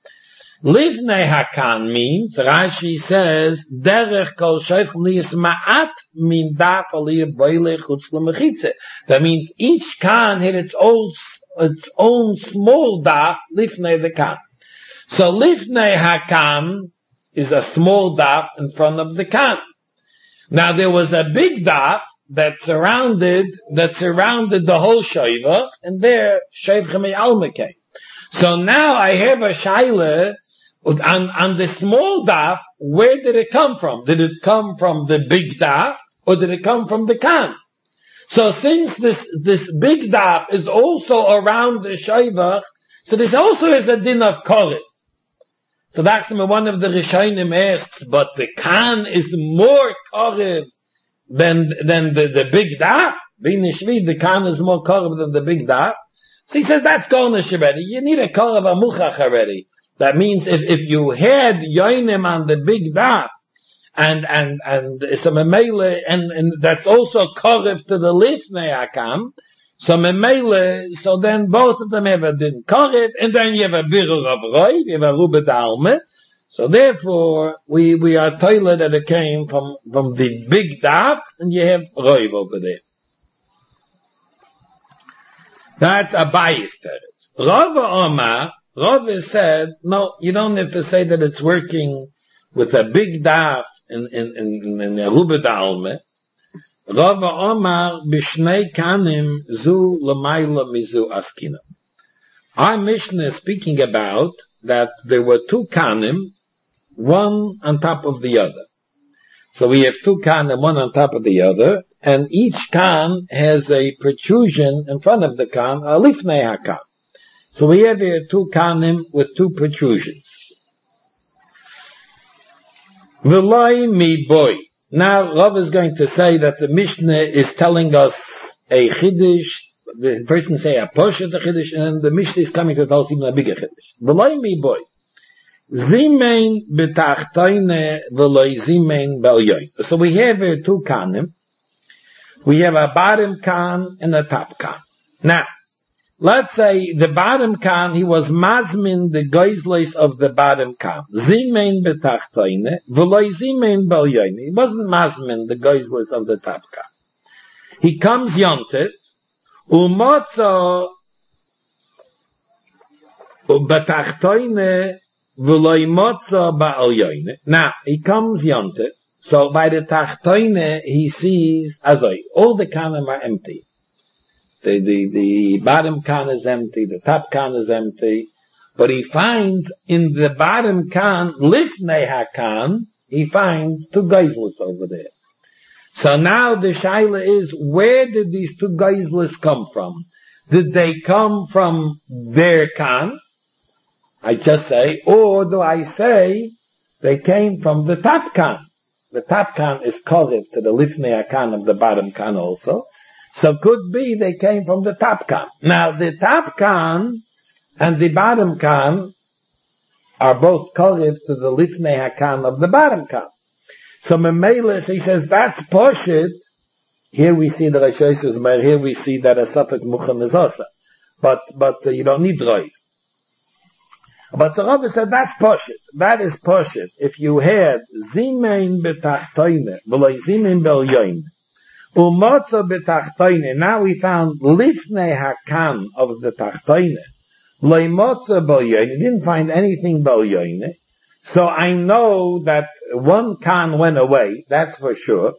Speaker 1: Livnei hakan means, Rashi says, derech kol shoyf liyas ma'at min daf aliyah boile chutz l'mechitze. That means each kan had its own, its own small daf, livnei the kan. So livnei hakan is a small daf in front of the kan. Now there was a big daf that surrounded, that surrounded the whole shoiva, and there, shoivcha alma came. So now I have a shaila, on, on the small daf, where did it come from? Did it come from the big daf, or did it come from the kan? So since this, this big daf is also around the shoiva, so this also is a din of korif. So that's one of the Rishonim asks, but the kan is more korev than, than the, the big daf? B'nishvi, the kan is more korev than the big daf? So he says, that's gornish already. You need a korev amuchach already. That means if, if you had yoinim on the big daf, and, and, and, so memele, and, and that's also korev to the lifnei hakam, so memele, so then both of them have a din korev, and then you have a birur of roi, you have a rubed alme. So therefore, we, we are toilet that it came from, from the big daf, and you have roi over there. That's a bias teretz. Rava Omar, Rava said, no, you don't have to say that it's working with a big daf in, in, in, in a rubed alme. Rava Omar b'shnei kanim zu l'mayla mizu askina. Our Mishnah is speaking about that there were two kanim, one on top of the other. So we have two kanim, one on top of the other, and each kan has a protrusion in front of the kan, a lifnei hakan. So we have here two kanim with two protrusions. V'loi mi boy. Now, Rav is going to say that the Mishnah is telling us a chiddush. The person say a portion of the chiddush, and the Mishnah is coming to tell us even a bigger chiddush. V'loi mi boy. Zimein betachtoine v'loi zimein b'elyoin. So we have here two kanim. We have a bottom kan and a top kan. Now, let's say the bottom kan, he was mazmin the geizles of the bottom kan. Zimein betachtoine, v'loi zimein b'elyoin. He wasn't mazmin the geizles of the top kan. He comes yontet, umotzo Ubetachtoine v'loi motza ba'alyoine. Now, he comes yonte, so by the tachtoine he sees, azoi, all the kanim are empty. The, the, the bottom can is empty, the top can is empty, but he finds in the bottom can, lifnei hakan, he finds two geizels over there. So now the shaila is, where did these two geizels come from? Did they come from their can? I just say, or do I say they came from the top can? The top can is korev to the lifnei hakan of the bottom can also. So could be they came from the top can. Now the top can and the bottom can are both korev to the lifnei hakan of the bottom can. So Memelis, he says, that's poshit. Here we see the Rishosos, but here we see that a Safek Muchan is also. But, but uh, you don't need Roiv. But the Rabbi said, that's poshit. That is poshit. If you had Zimein betachtoine, v'loi Zimein belyoin, umotza betachtoine, now we found lifnei hakan of the tachtoine, v'loi motza belyoin, you didn't find anything belyoin. So I know that one can went away, that's for sure.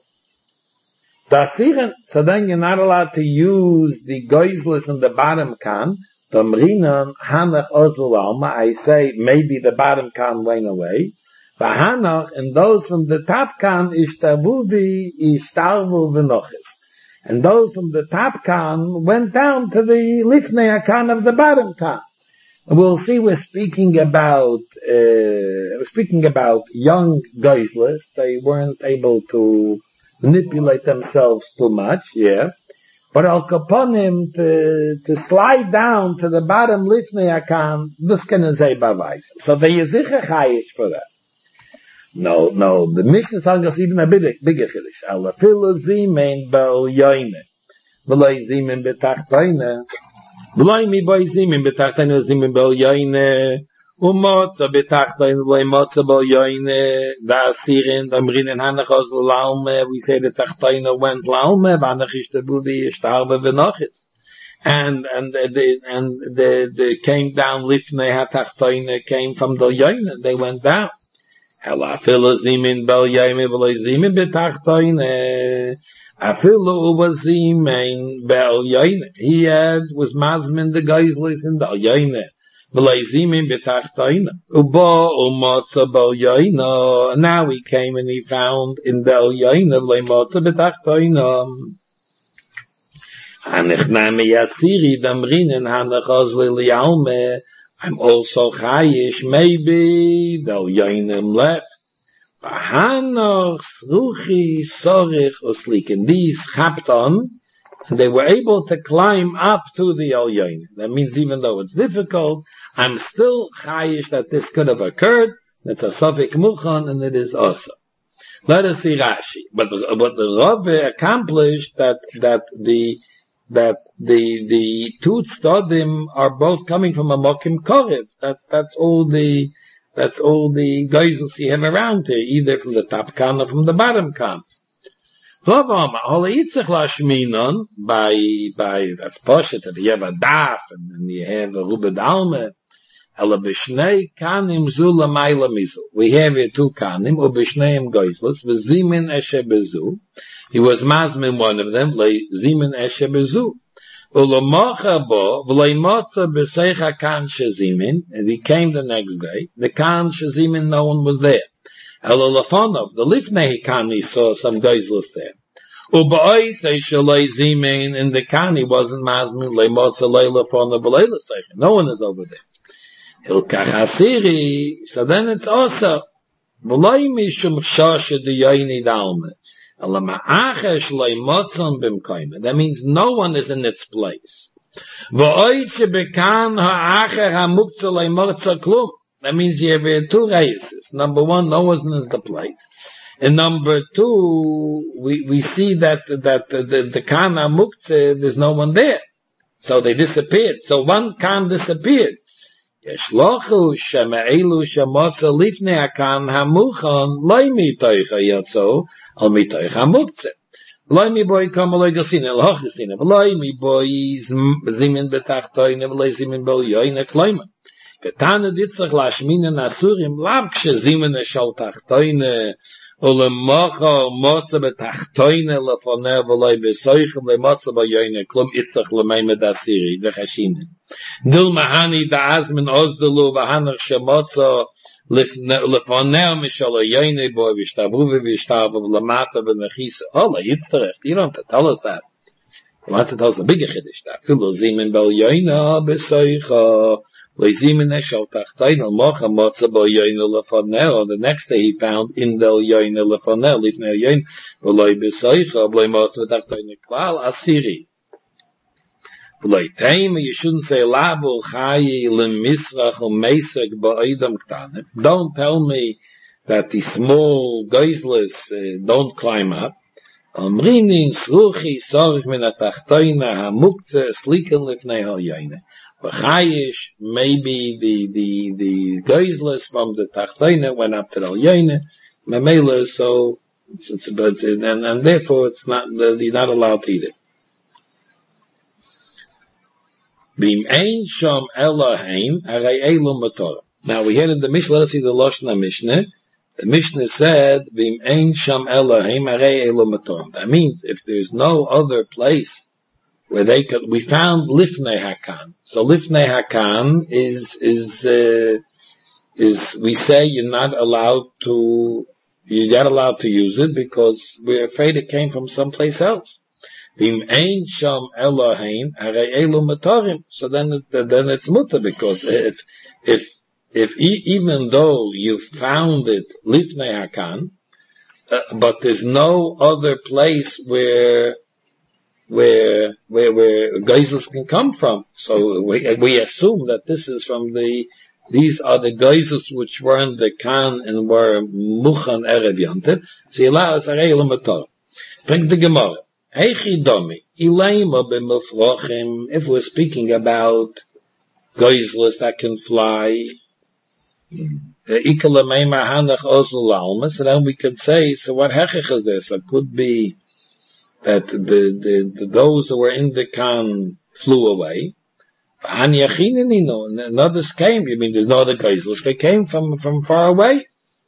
Speaker 1: So then you're not allowed to use the geizlis in the bottom can. I say maybe the bottom can went away. And those from the top can, and those from the top can went down to the lifnei hakan of the bottom can. We'll see we're speaking about, uh, we're speaking about young geizlers. They weren't able to manipulate themselves too much, yeah. But al kaponim to, to slide down to the bottom lifnei hakan, this can say bavais. So they are sicher chayish for that. No, no, the Mishnah tells us even a bigger, bigger chiddush. Al afilu zimein bel yoine, v'loi zimein betachtoine, v'loi mi boi zimein betachtoine, zimein bel yoine, umotza betachtoine, v'loi motza bel yoine, da asirin, damrinen hanachos l'alme, we say the tachtoine went l'alme, v'anach ishtabudi ishtarbe v'nochis. And, and, the, and the, the came down, lifnei hatachtoine came from the yoine, they went down. Ela afilu zimin bel yoime v'loi zimin betachtoine. Afilu uva zimin bel yoine. He had, was mazmin the geizlis in bel yoine. V'loi zimin betachtoine. Uba umotza bel yoine. Now he came and he found in bel yoine v'loi motza betachtoine. Hanech nami yasiri damrinen hanech ozli lialme. I'm also chayish, maybe the yoinim left. Bahanoch, ruchi, sorich, uslik. And these chapped on, and they were able to climb up to the el yoinim. That means even though it's difficult, I'm still chayish that this could have occurred. It's a safek muchan, and it is also. Let us see Rashi. But, but the Rabbi accomplished that, that the, that the the two tzodim are both coming from a mokim korev. That's that's all the that's all the geizels you have around here, either from the top kan or from the bottom kan. By by that's poshet. If you have a daf and then you have a rubed alme, ela b'shnei kanim zula mayla mizu. We have here two kanim or b'shneim geizels v'zimin eshe bezu. He was mazmin one of them, le zimin eshe bezu. Ulomocha bo, v'leimotza b'seicha kan shezimin, and he came the next day. The kan shezimin, no one was there. Elolafonov, the lifnei kan, he saw some geizlos there. U'ba'oi say shalei zimin, in the kan he wasn't mazmin, leimotza leilafonov b'leila seicha. No one is over there. Hilkach asiri, so then it's also, v'loi mishum shoshe d'yoini dalme. That means no one is in its place. That means you have two races. Number one, no one is in the place. And number two, we, we see that, that the, the, the Kana Muktzah, there's no one there. So they disappeared. So one Khan disappeared. Yeshlochu shema'elu shemotza lifnei hakan hamuchan loy mitoicha yatso al mitoich hamuktzeh. Loy mi boy kam loy gasin el hochgasin. Loy mi boy zimin betachtoin loy zimin bel yoyne kloimen. Betane ditzach lashminen asurim lav kshezimene shal tachtoine ulemacha motze betachtoine lefone v'loi besoichem lemotze bayoine klum itzach lemeimed asiri dechashinen. Dil mahani da'az min ozdelu v'hanach shemotze lefoneo mishal ayoine boi v'ishtavu v'ishtavu v'lemata v'nechisa. Oh, yitzarech, you don't have to tell us that. You want to tell us a bigger chiddush that. Filu zimin bel yoina besoicha lezimin eshal tachtoine mocha motze bayoine lefoneo. The next day he found in del yoine lefoneo lifnei yoine v'loi besoicha v'loi motze v'tachtoine klal asiri. You shouldn't say Labul Chayi Lemisrach Umesek Ba'idam Ktanim. Don't tell me that the small geizlers uh, don't climb up. Amrinin Sruchi Sorich Min HaTachtoina HaMuktzeh Sliken Lifnei HaYoine. V'chayish, maybe the the the geizlers from the Tachtoina went up to the Yoine. Memela, so it's, it's but and and therefore it's not you're not allowed to eat it. Now we had in the Mishnah, let's see the Lashna Mishnah. The Mishnah said, that means if there's no other place where they could, we found Lifnei Hakan. So Lifnei Hakan is, is, uh, is, we say you're not allowed to, you're not allowed to use it because we're afraid it came from someplace else. So then, it, then it's mutter because if, if, if even though you found it lifnei hakan, uh, but there's no other place where, where, where, where geizels can come from. So we, we assume that this is from the, these are the geizels which were in the kan and were muchan erev yontiv. So you allow us a reil mator. Bring the Gemara. If we're speaking about geizlers that can fly, so then we could say, so what hechich is this? So it could be that the, the, the those who were in the Khan flew away. And others came. You mean there's no other geizlers? They came from, from far away.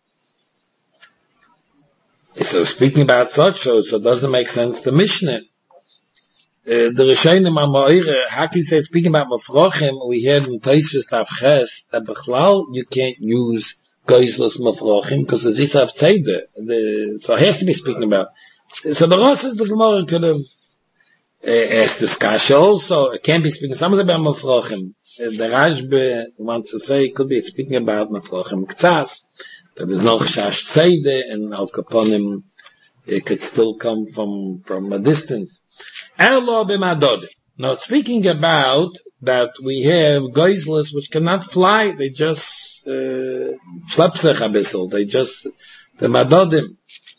Speaker 1: So speaking about such, so, so it doesn't make sense to Mishnah. Uh, the Rishonim Amoire, how can you say, speaking about Mefrochim, we heard in Tosfos Daf Ches, that Bechlal, you can't use Geizlos Mefrochim, because it's Isav Tzeder. So it has to be speaking about. So the Rosh says the Gemara could have uh, asked this kasha also. It can't be speaking, someone's about Mefrochim. Uh, the Rashbe wants to say, it could be speaking about Mefrochim Ktsas. That there's no Chash Tzeder, and Al Kaponim, it could still come from, from a distance. Elo b'madode. Now, speaking about that we have geizlers which cannot fly, they just, uh, schlepsech a bissel, they just, the madodim.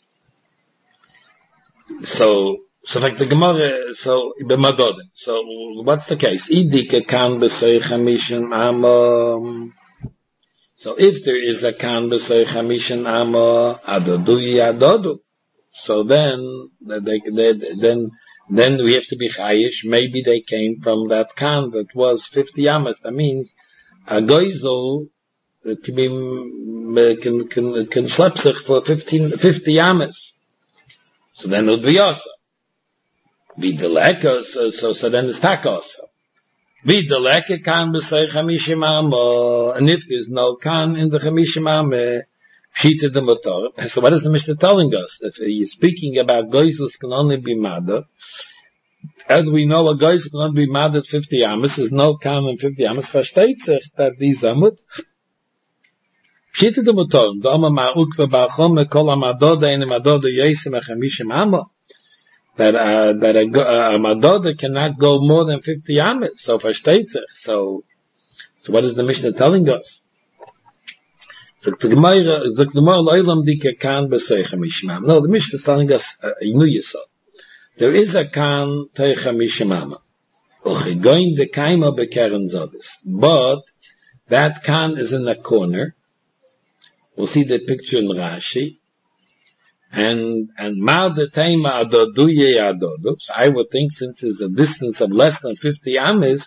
Speaker 1: So, so like the Gemara, so, b'madodim. So, what's the case? Idike kan b'sei chamishim amam. So if there is a kan b'sei chamishim amam, adodui adodu. So then, they, they, then, then we have to be chayish. Maybe they came from that kan that was fifty amas. That means a goizel can be can can can schlep sich for fifteen fifty amas. So then it would be also be the leka. So so so then it's tak also. Be the leka kan b'sei chamishim ama. And if there's no kan in the chamishim ama, pshita the motor. So what is the Mishnah telling us? If you're speaking about geizels can only be mad. As we know, a geizels can only be mad at fifty amas. There's no kan in fifty amas. Versteht sich that these amut. Pshita the motor. Doma ma'ukva ba'chom mekol amadoda in amadoda yesem echamishim ama. That uh, that a, a, a madoda cannot go more than fifty amas. So versteht sich. So so what is the Mishnah telling us? So the Gemara, the Gemara lo'ilam dike kan b'sei chamishim ama. No, the Mishnah is telling us a new yisod. There is a kan tei chamishim ama. Uchigoin de kaima bekeren zodis. But that kan is in a corner. We'll see the picture in Rashi. And, and ma de teima adoduye adodu. So I would think since it's a distance of less than fifty amas,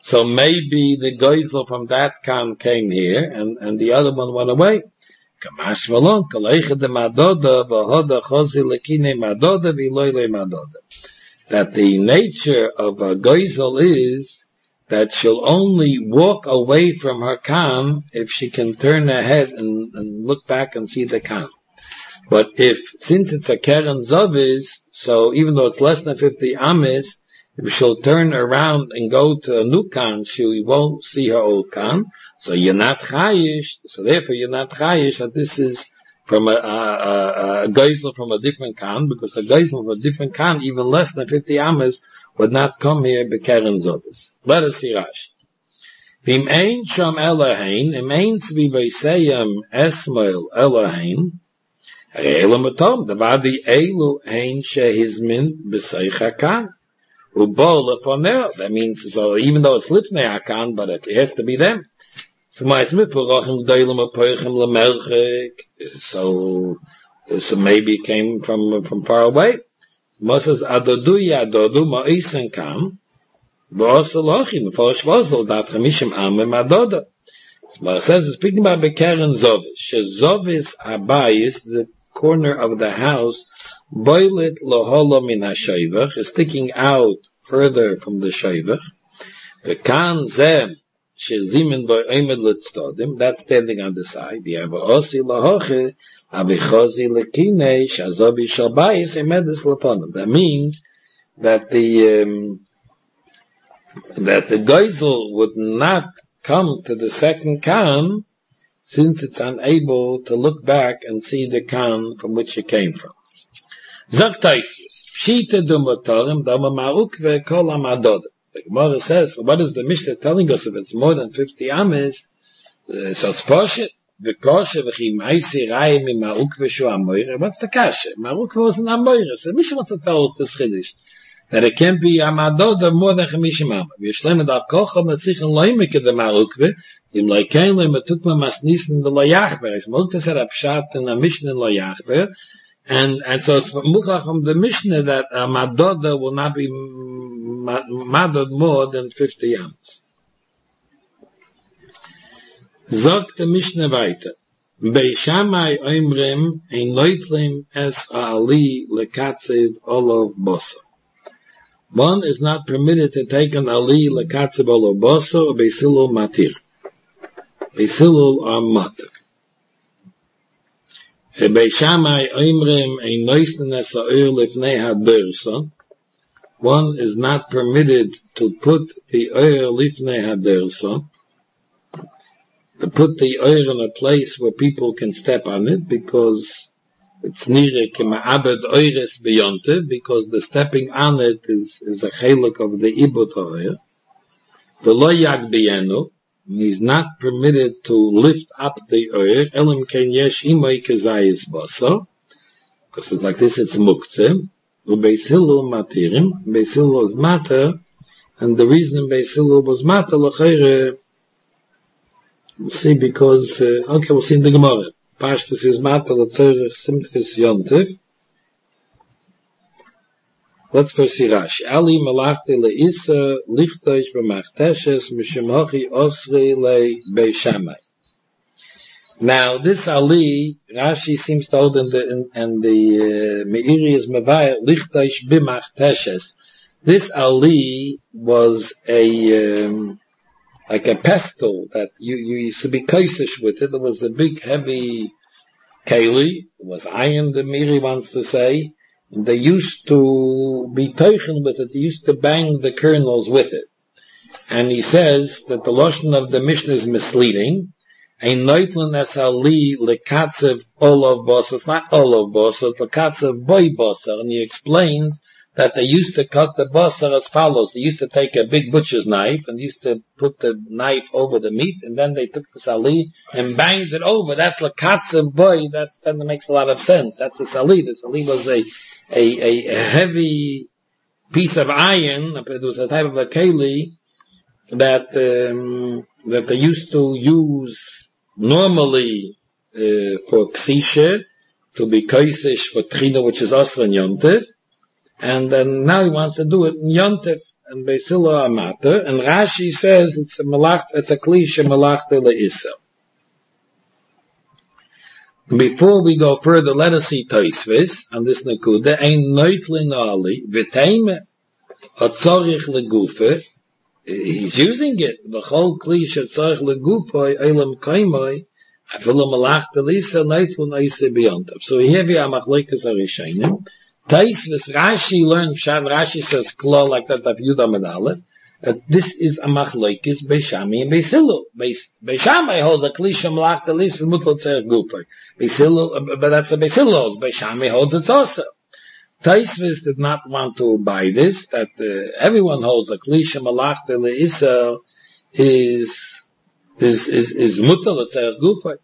Speaker 1: So maybe the geisel from that can came here, and, and the other one went away. Kamash malon, kaleicha de madoda, vahoda chosi lekine madoda, viloile madoda. That the nature of a geisel is that she'll only walk away from her kan if she can turn her head and, and look back and see the kan. But if, since it's a keren zovis, so even though it's less than fifty amis, if she'll turn around and go to a new kan, she won't see her old kan. So you're not chayish. So therefore you're not chayish that this is from a, a, a, a geisel from a different kan, because a geisel from a different kan, even less than fifty amis, would not come here bekeren zovis. Let us see Rashi. V'im ein sham Elohein, im ein tzvi v'iseyam esmoil Elohein, Elam atom, davadi elu hein shehizmin b'seich hakan. That means, so even though it's lifnei hakan, but it has to be them. So, so maybe it came from, from far away. Moses adodu yadodu ma'isen kam, v'osalochin, v'oshvosel, dat chamishim amem adoda. So, it says, it's speaking about bekeren zovis. Shezovis abayis, the corner of the house, boilet loholo min ha-shoivach, is sticking out further from the shoivach. V'kan zem, shezimin bo'omed litztodim, that's standing on the side. The avosi lahoche, avichozi lekine, shazobi shalbayis, emedis leponim. That means that the, um, that the geisel would not come to the second kan, since it's unable to look back and see the kan from which it came from. Zaktaisius, Pshita dumotorim, dama ma'ukve kol amadod. The Gemara says, what is the Mishnah telling us if it's more than fifty ames? Uh, so it's poshet. V'koshe v'chi ma'isi raya mi ma'ukve shu amoyre. What's the kasha? Ma'ukve was an amoyre. So the Mishnah wants to tell us this chiddush, that it can't be amadod of more than chamishim ames. V'yishlem ed al-kocha matzichen loimike de ma'ukve, Im leikein le matuk ma masnisen de lo yachber. It's Mokta said apshat in a Mishnah lo yachber. And, and so it's muchach from the Mishnah that a madoda will not be madod more than fifty yams. Zog the Mishnah weiter. Bei Shammai oimrim ein leutlim es ali lekatziv olov boso. One is not permitted to take an ali lekatziv olov boso or beisilul matir. Beisilul or matir. Bei Shammai oimrim ein leutlim es ali lifnei hadersa. One is not permitted to put the oil lifnei hadersa, to put the oil in a place where people can step on it, because it's nire kema'abed oires beyonte, because the stepping on it is, is a cheluk of the ibut oil. The lo yag biyenu, he's not permitted to lift up the oil, elim ken yesh imay kezayis baso, because it's like this, it's muktzeh. Beis Hillel matirim, Beis Hillel was matter, and the reason Beis Hillel was matter, l'chayre, we'll see, because, uh, okay, we'll see in the Gemara. Pashtus is matter, l'tzorech simchis yontif. Let's first see Rashi. Ali malachti le'isa, lichtoish b'machteshes, mishemochi osri le Beis Shammai. Now, this Ali, Rashi seems to hold in the, in, in the, uh, Meiri is Mevaya, Lichtaish Bimach Teshes. This Ali was a, um, like a pestle that you, you used to be kaisish with it. It was a big, heavy keli. It was iron, the Meiri wants to say. And they used to be teichen with it. They used to bang the kernels with it. And he says that the Lashon of the Mishnah is misleading. Ein neutlen es ali lekatzev olav bosa. It's not olav bosa, it's lekatzev boy bosa. And he explains that they used to cut the bosa as follows. They used to take a big butcher's knife and used to put the knife over the meat, and then they took the sali and banged it over. That's lekatzev boy. That's, that makes a lot of sense. That's the sali. The sali was a, a, a heavy piece of iron. It was a type of a keli that, um, that they used to use normally uh, for ksisha, to be kaisish for trina, which is also in yontif, and then now he wants to do it in yontif and Beis Hillel are matter, and Rashi says it's a malach, it's a klisha malachta le'isa. Before we go further, let us see Tosfos on this nekuda. Ein noitlin ali v'teime atzorich legufe. He's using it. V'chol klisha atzorich legufe elam kaimai. Afilu malachta le'isa noitlin eisa beyontav. So here we are machlekes harishayim. Tosfos Rashi learned Pshat. Rashi says klo like that of Yudah Medalef. Uh, this is a machlokes Beis Shammai and Beis Hillel. Beis Shammai holds a klisha malachta le'isa mutal tzerich gufay. Beis Hillel, uh, but that's a Beis Hillel holds. Beis Shammai holds it also. Tosfos did not want to buy this. That uh, everyone holds a klisha malachta le'isa is is is is mutal tzerich gufay.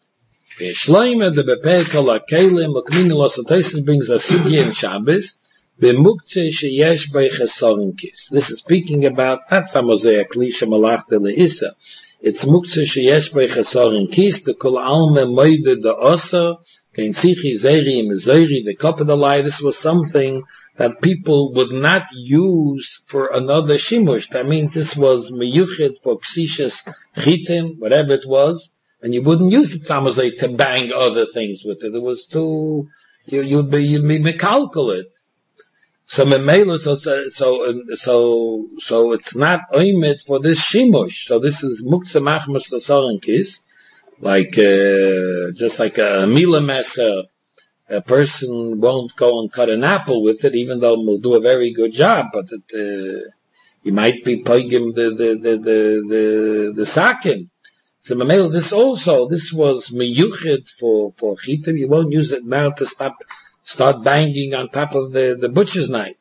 Speaker 1: Shloime the bepekel akelim ukminilos. Tosfos brings a sugya in Shabbos b'muktzeh sheyesh by chesaron kis. This is speaking about not samozeh klisha malachta le'isa. It's muktzeh sheyesh by chesaron kis. The kol alme moide the osa kein sichi zeri mezeri the cup of the lie. This was something that people would not use for another shimush. That means this was meyuchet for ksishas chitim, whatever it was. And you wouldn't use it samazay to bang other things with it. It was too, you, you'd be, you'd be calculate. So, so, so, so, so it's not oimid for this shimush. So this is muktzeh machmas l'soren kis. Like, uh, just like a mila messer, a person won't go and cut an apple with it, even though it will do a very good job, but it, uh, you might be poigim the, the, the, the, the, the sakim. So Mamel, this also, this was miyuchid for, for chitim. You won't use it now to stop, start banging on top of the, the butcher's knife.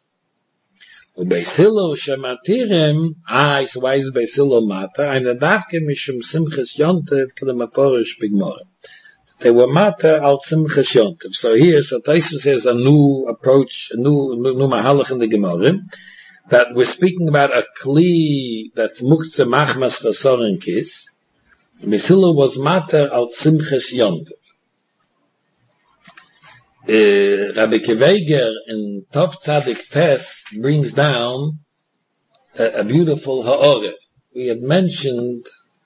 Speaker 1: Beis Hillel shematirim, ah, so why is Beis Hillel matter? Eine dafke mishum simchas yontev k'lemaforish bigmorim. They were matter al simchas yontev. So here, so Tosfos says a new approach, a new, new, new mahalach in the Gemarim, that we're speaking about a kli that's muktzeh machmas chasorin kis. Beis Hillel was matter al simchas yontev. Uh, Rabbi Kiveger in Tov Tzadik Tes brings down a, a beautiful ha'oreh. We had mentioned,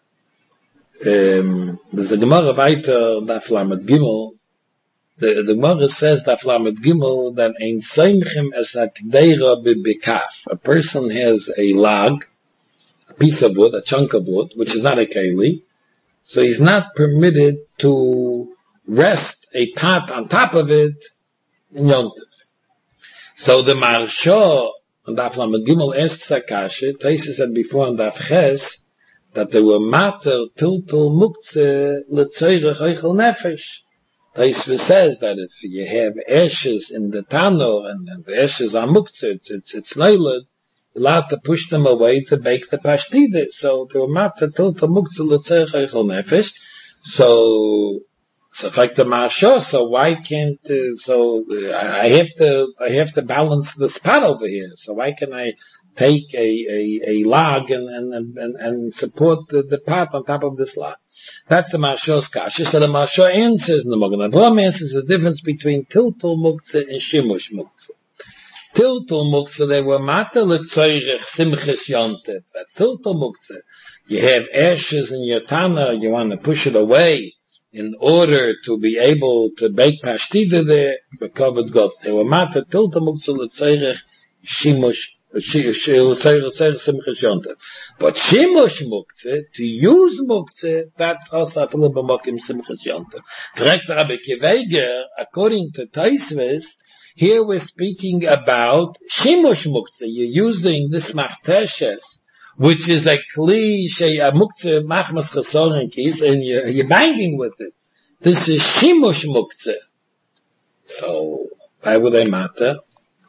Speaker 1: um, there's a Gemara weiter, Daf Lamed Gimel. The, the Gemara says, Daf Lamed Gimel, that ein seimchem es hakdeira bebekas. A person has a log, a piece of wood, a chunk of wood, which is not a keli, so he's not permitted to rest a pot on top of it in Yontif. So the Marsha on Daf Lamed Gimel asks Akasha, Tosfos said before on Daf Ches, that there were matter tiltul muktzeh l'tzoyrech eichel nefesh. Tosfos says that if you have ashes in the tanur and, and the ashes are muktzeh, it's it's, it's leiled, you're allowed to push them away to bake the pashtida. So there were matter tiltul muktzeh l'tzoyrech eichel nefesh. So So like the Marsha, so why can't, uh, so uh, I have to, I have to balance this pot over here. So why can I take a, a, a log and, and, and, and support the, the pot on top of this log? That's the Marsha's kasha. So the Marsha answers in the Magen Avraham answers the difference between tiltul muktzeh and shimush muktzeh. Tiltul muktzeh, they were mater l'tzoyrech simchas yontev. That's tiltul muktzeh. You have ashes in your tana, you want to push it away in order to be able to bake pashtida there, recovered God. They were matter tilta muktzeh l'tzoyrech shimush, l'tzoyrech simchas yontev. But shimush muktzeh, to use muktzeh, that's also afilu b'mokim simchas yontev. Direct Rabbi Kiveger, according to Tosfos, here we're speaking about shimush muktzeh. You're using this machteshes, which is a kli shei a muktzeh machmas chasorin kis, and you're, you're banging with it. This is shimush muktzeh. So, why would they matter?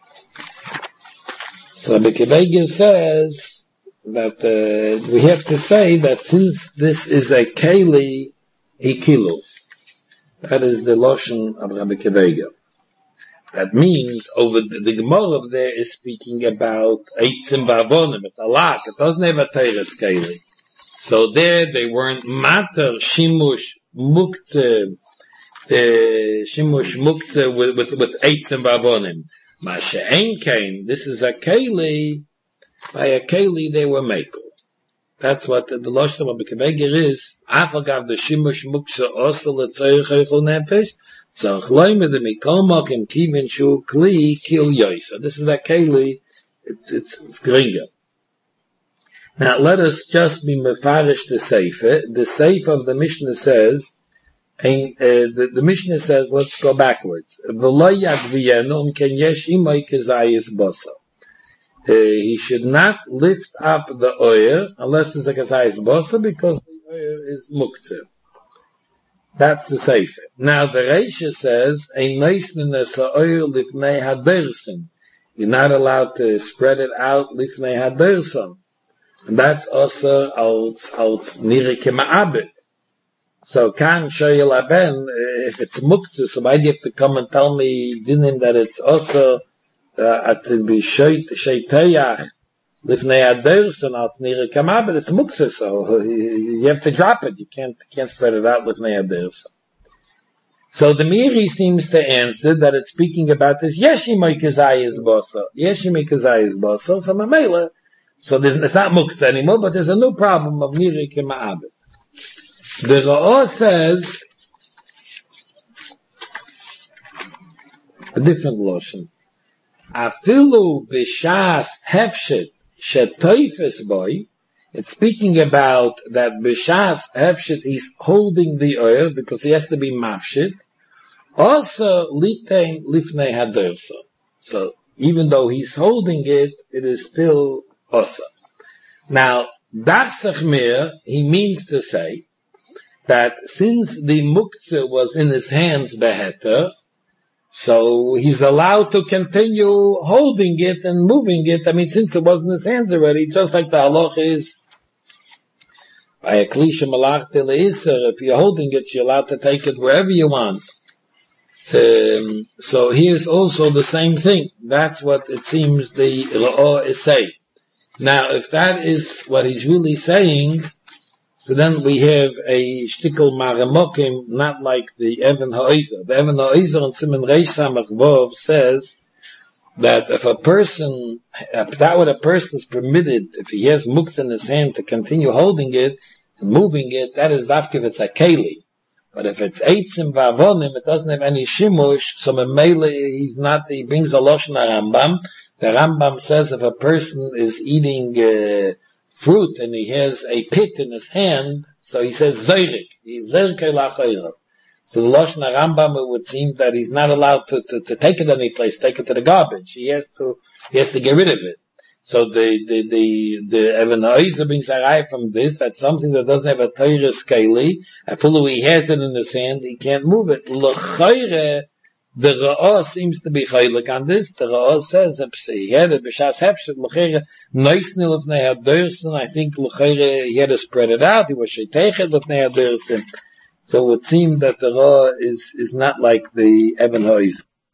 Speaker 1: So Rabbi Kiveger says that uh, we have to say that since this is a keli hikilu, that is the lotion of Rabbi Kiveger. That means over the, the Gemara of there is speaking about eitzim v'avonim. It's a lock. It doesn't have a teres keli. So there they weren't matter shimush muktzeh, uh, shimush muktzeh with with with eitzim v'avonim. Mashe'en came. This is a keli By a keli they were makel. That's what the, the Lashon of Bekebeger is. Afagav the shimush muksa also l'tzayich eichel nefesh. So chloime the mikol mokim kivin shu kli kil yoisa. This is a keli. It's it's, it's gringa. Now let us just be mefarish the sefer. The sefer of the Mishnah says, and, uh, the, the Mishnah says, let's go backwards. V'lo yadviyenu ken yesh imay kezayis bosa. Uh, he should not lift up the oil unless it's a kazayis bosa because the oil is muktzeh. That's the sefer. Now the Reisha says, ein neisnenes ha'oil lifnei haderson. You're not allowed to spread it out lifnei haderson. And that's also als, als nire kema'abit. So kan shoyel aben, if it's muktzeh, so why do you have to come and tell me, dinim, that it's also Uh, at to be shaytayach lifnei aderson al nire kama, but it's muktzah, so you have to drop it. You can't can't spread it out lifnei aderson. So the Miri seems to answer that it's speaking about this yeshimay kazayis bosa, yeshimay kazayis bosa. So mamela, so there's, it's not muktzah anymore, but there's a new problem of nire kama. The Ra'ah says a different lotion. Afilu b'shas hefshit shetoifes boy. It's speaking about that b'shas hefshit he's holding the oil because he has to be mafshit. Also litein lifnei hadersa. So even though he's holding it, it is still osa. Now darsach mir, he means to say that since the muktzah was in his hands beheter, so he's allowed to continue holding it and moving it. I mean, since it was in his hands already, just like the halach is by a klisha malach teleiser, if you're holding it, you're allowed to take it wherever you want. Um, so here's also the same thing. That's what it seems the Ra'ah is saying. Now, if that is what he's really saying, so then we have a shtickle maramokim, not like the Evan Ha'ozer. The Evan Ha'ozer in Siman Reish Samach Vov says that if a person, if that what a person is permitted, if he has muktzah in his hand to continue holding it and moving it, that is dafka if it's a keli. But if it's eitzim v'avonim, it doesn't have any shimush, so memele, he's not, he brings a loshon Rambam. The Rambam says if a person is eating, uh, fruit and he has a pit in his hand, so he says zeirik. He's zeirik elachayra. So the Lashon Rambam, it would seem that he's not allowed to, to, to take it any place, take it to the garbage. He has to, he has to get rid of it. So the, the, the, the Evan Ha'ozer brings a from this, that something that doesn't have a Torah scali, and fully he has it in his hand, he can't move it. L'chayre, the Ra'ah seems to be chaylik on this. The Ra'ah says, he had it, b'shas hefshet, l'chayre, noisnil l'fnei haderson, I think l'chayre, he had to spread it out, he was sheitechet l'fnei haderson. So it would seem that the Ra'ah is, is not like the Evan Ha'ozer.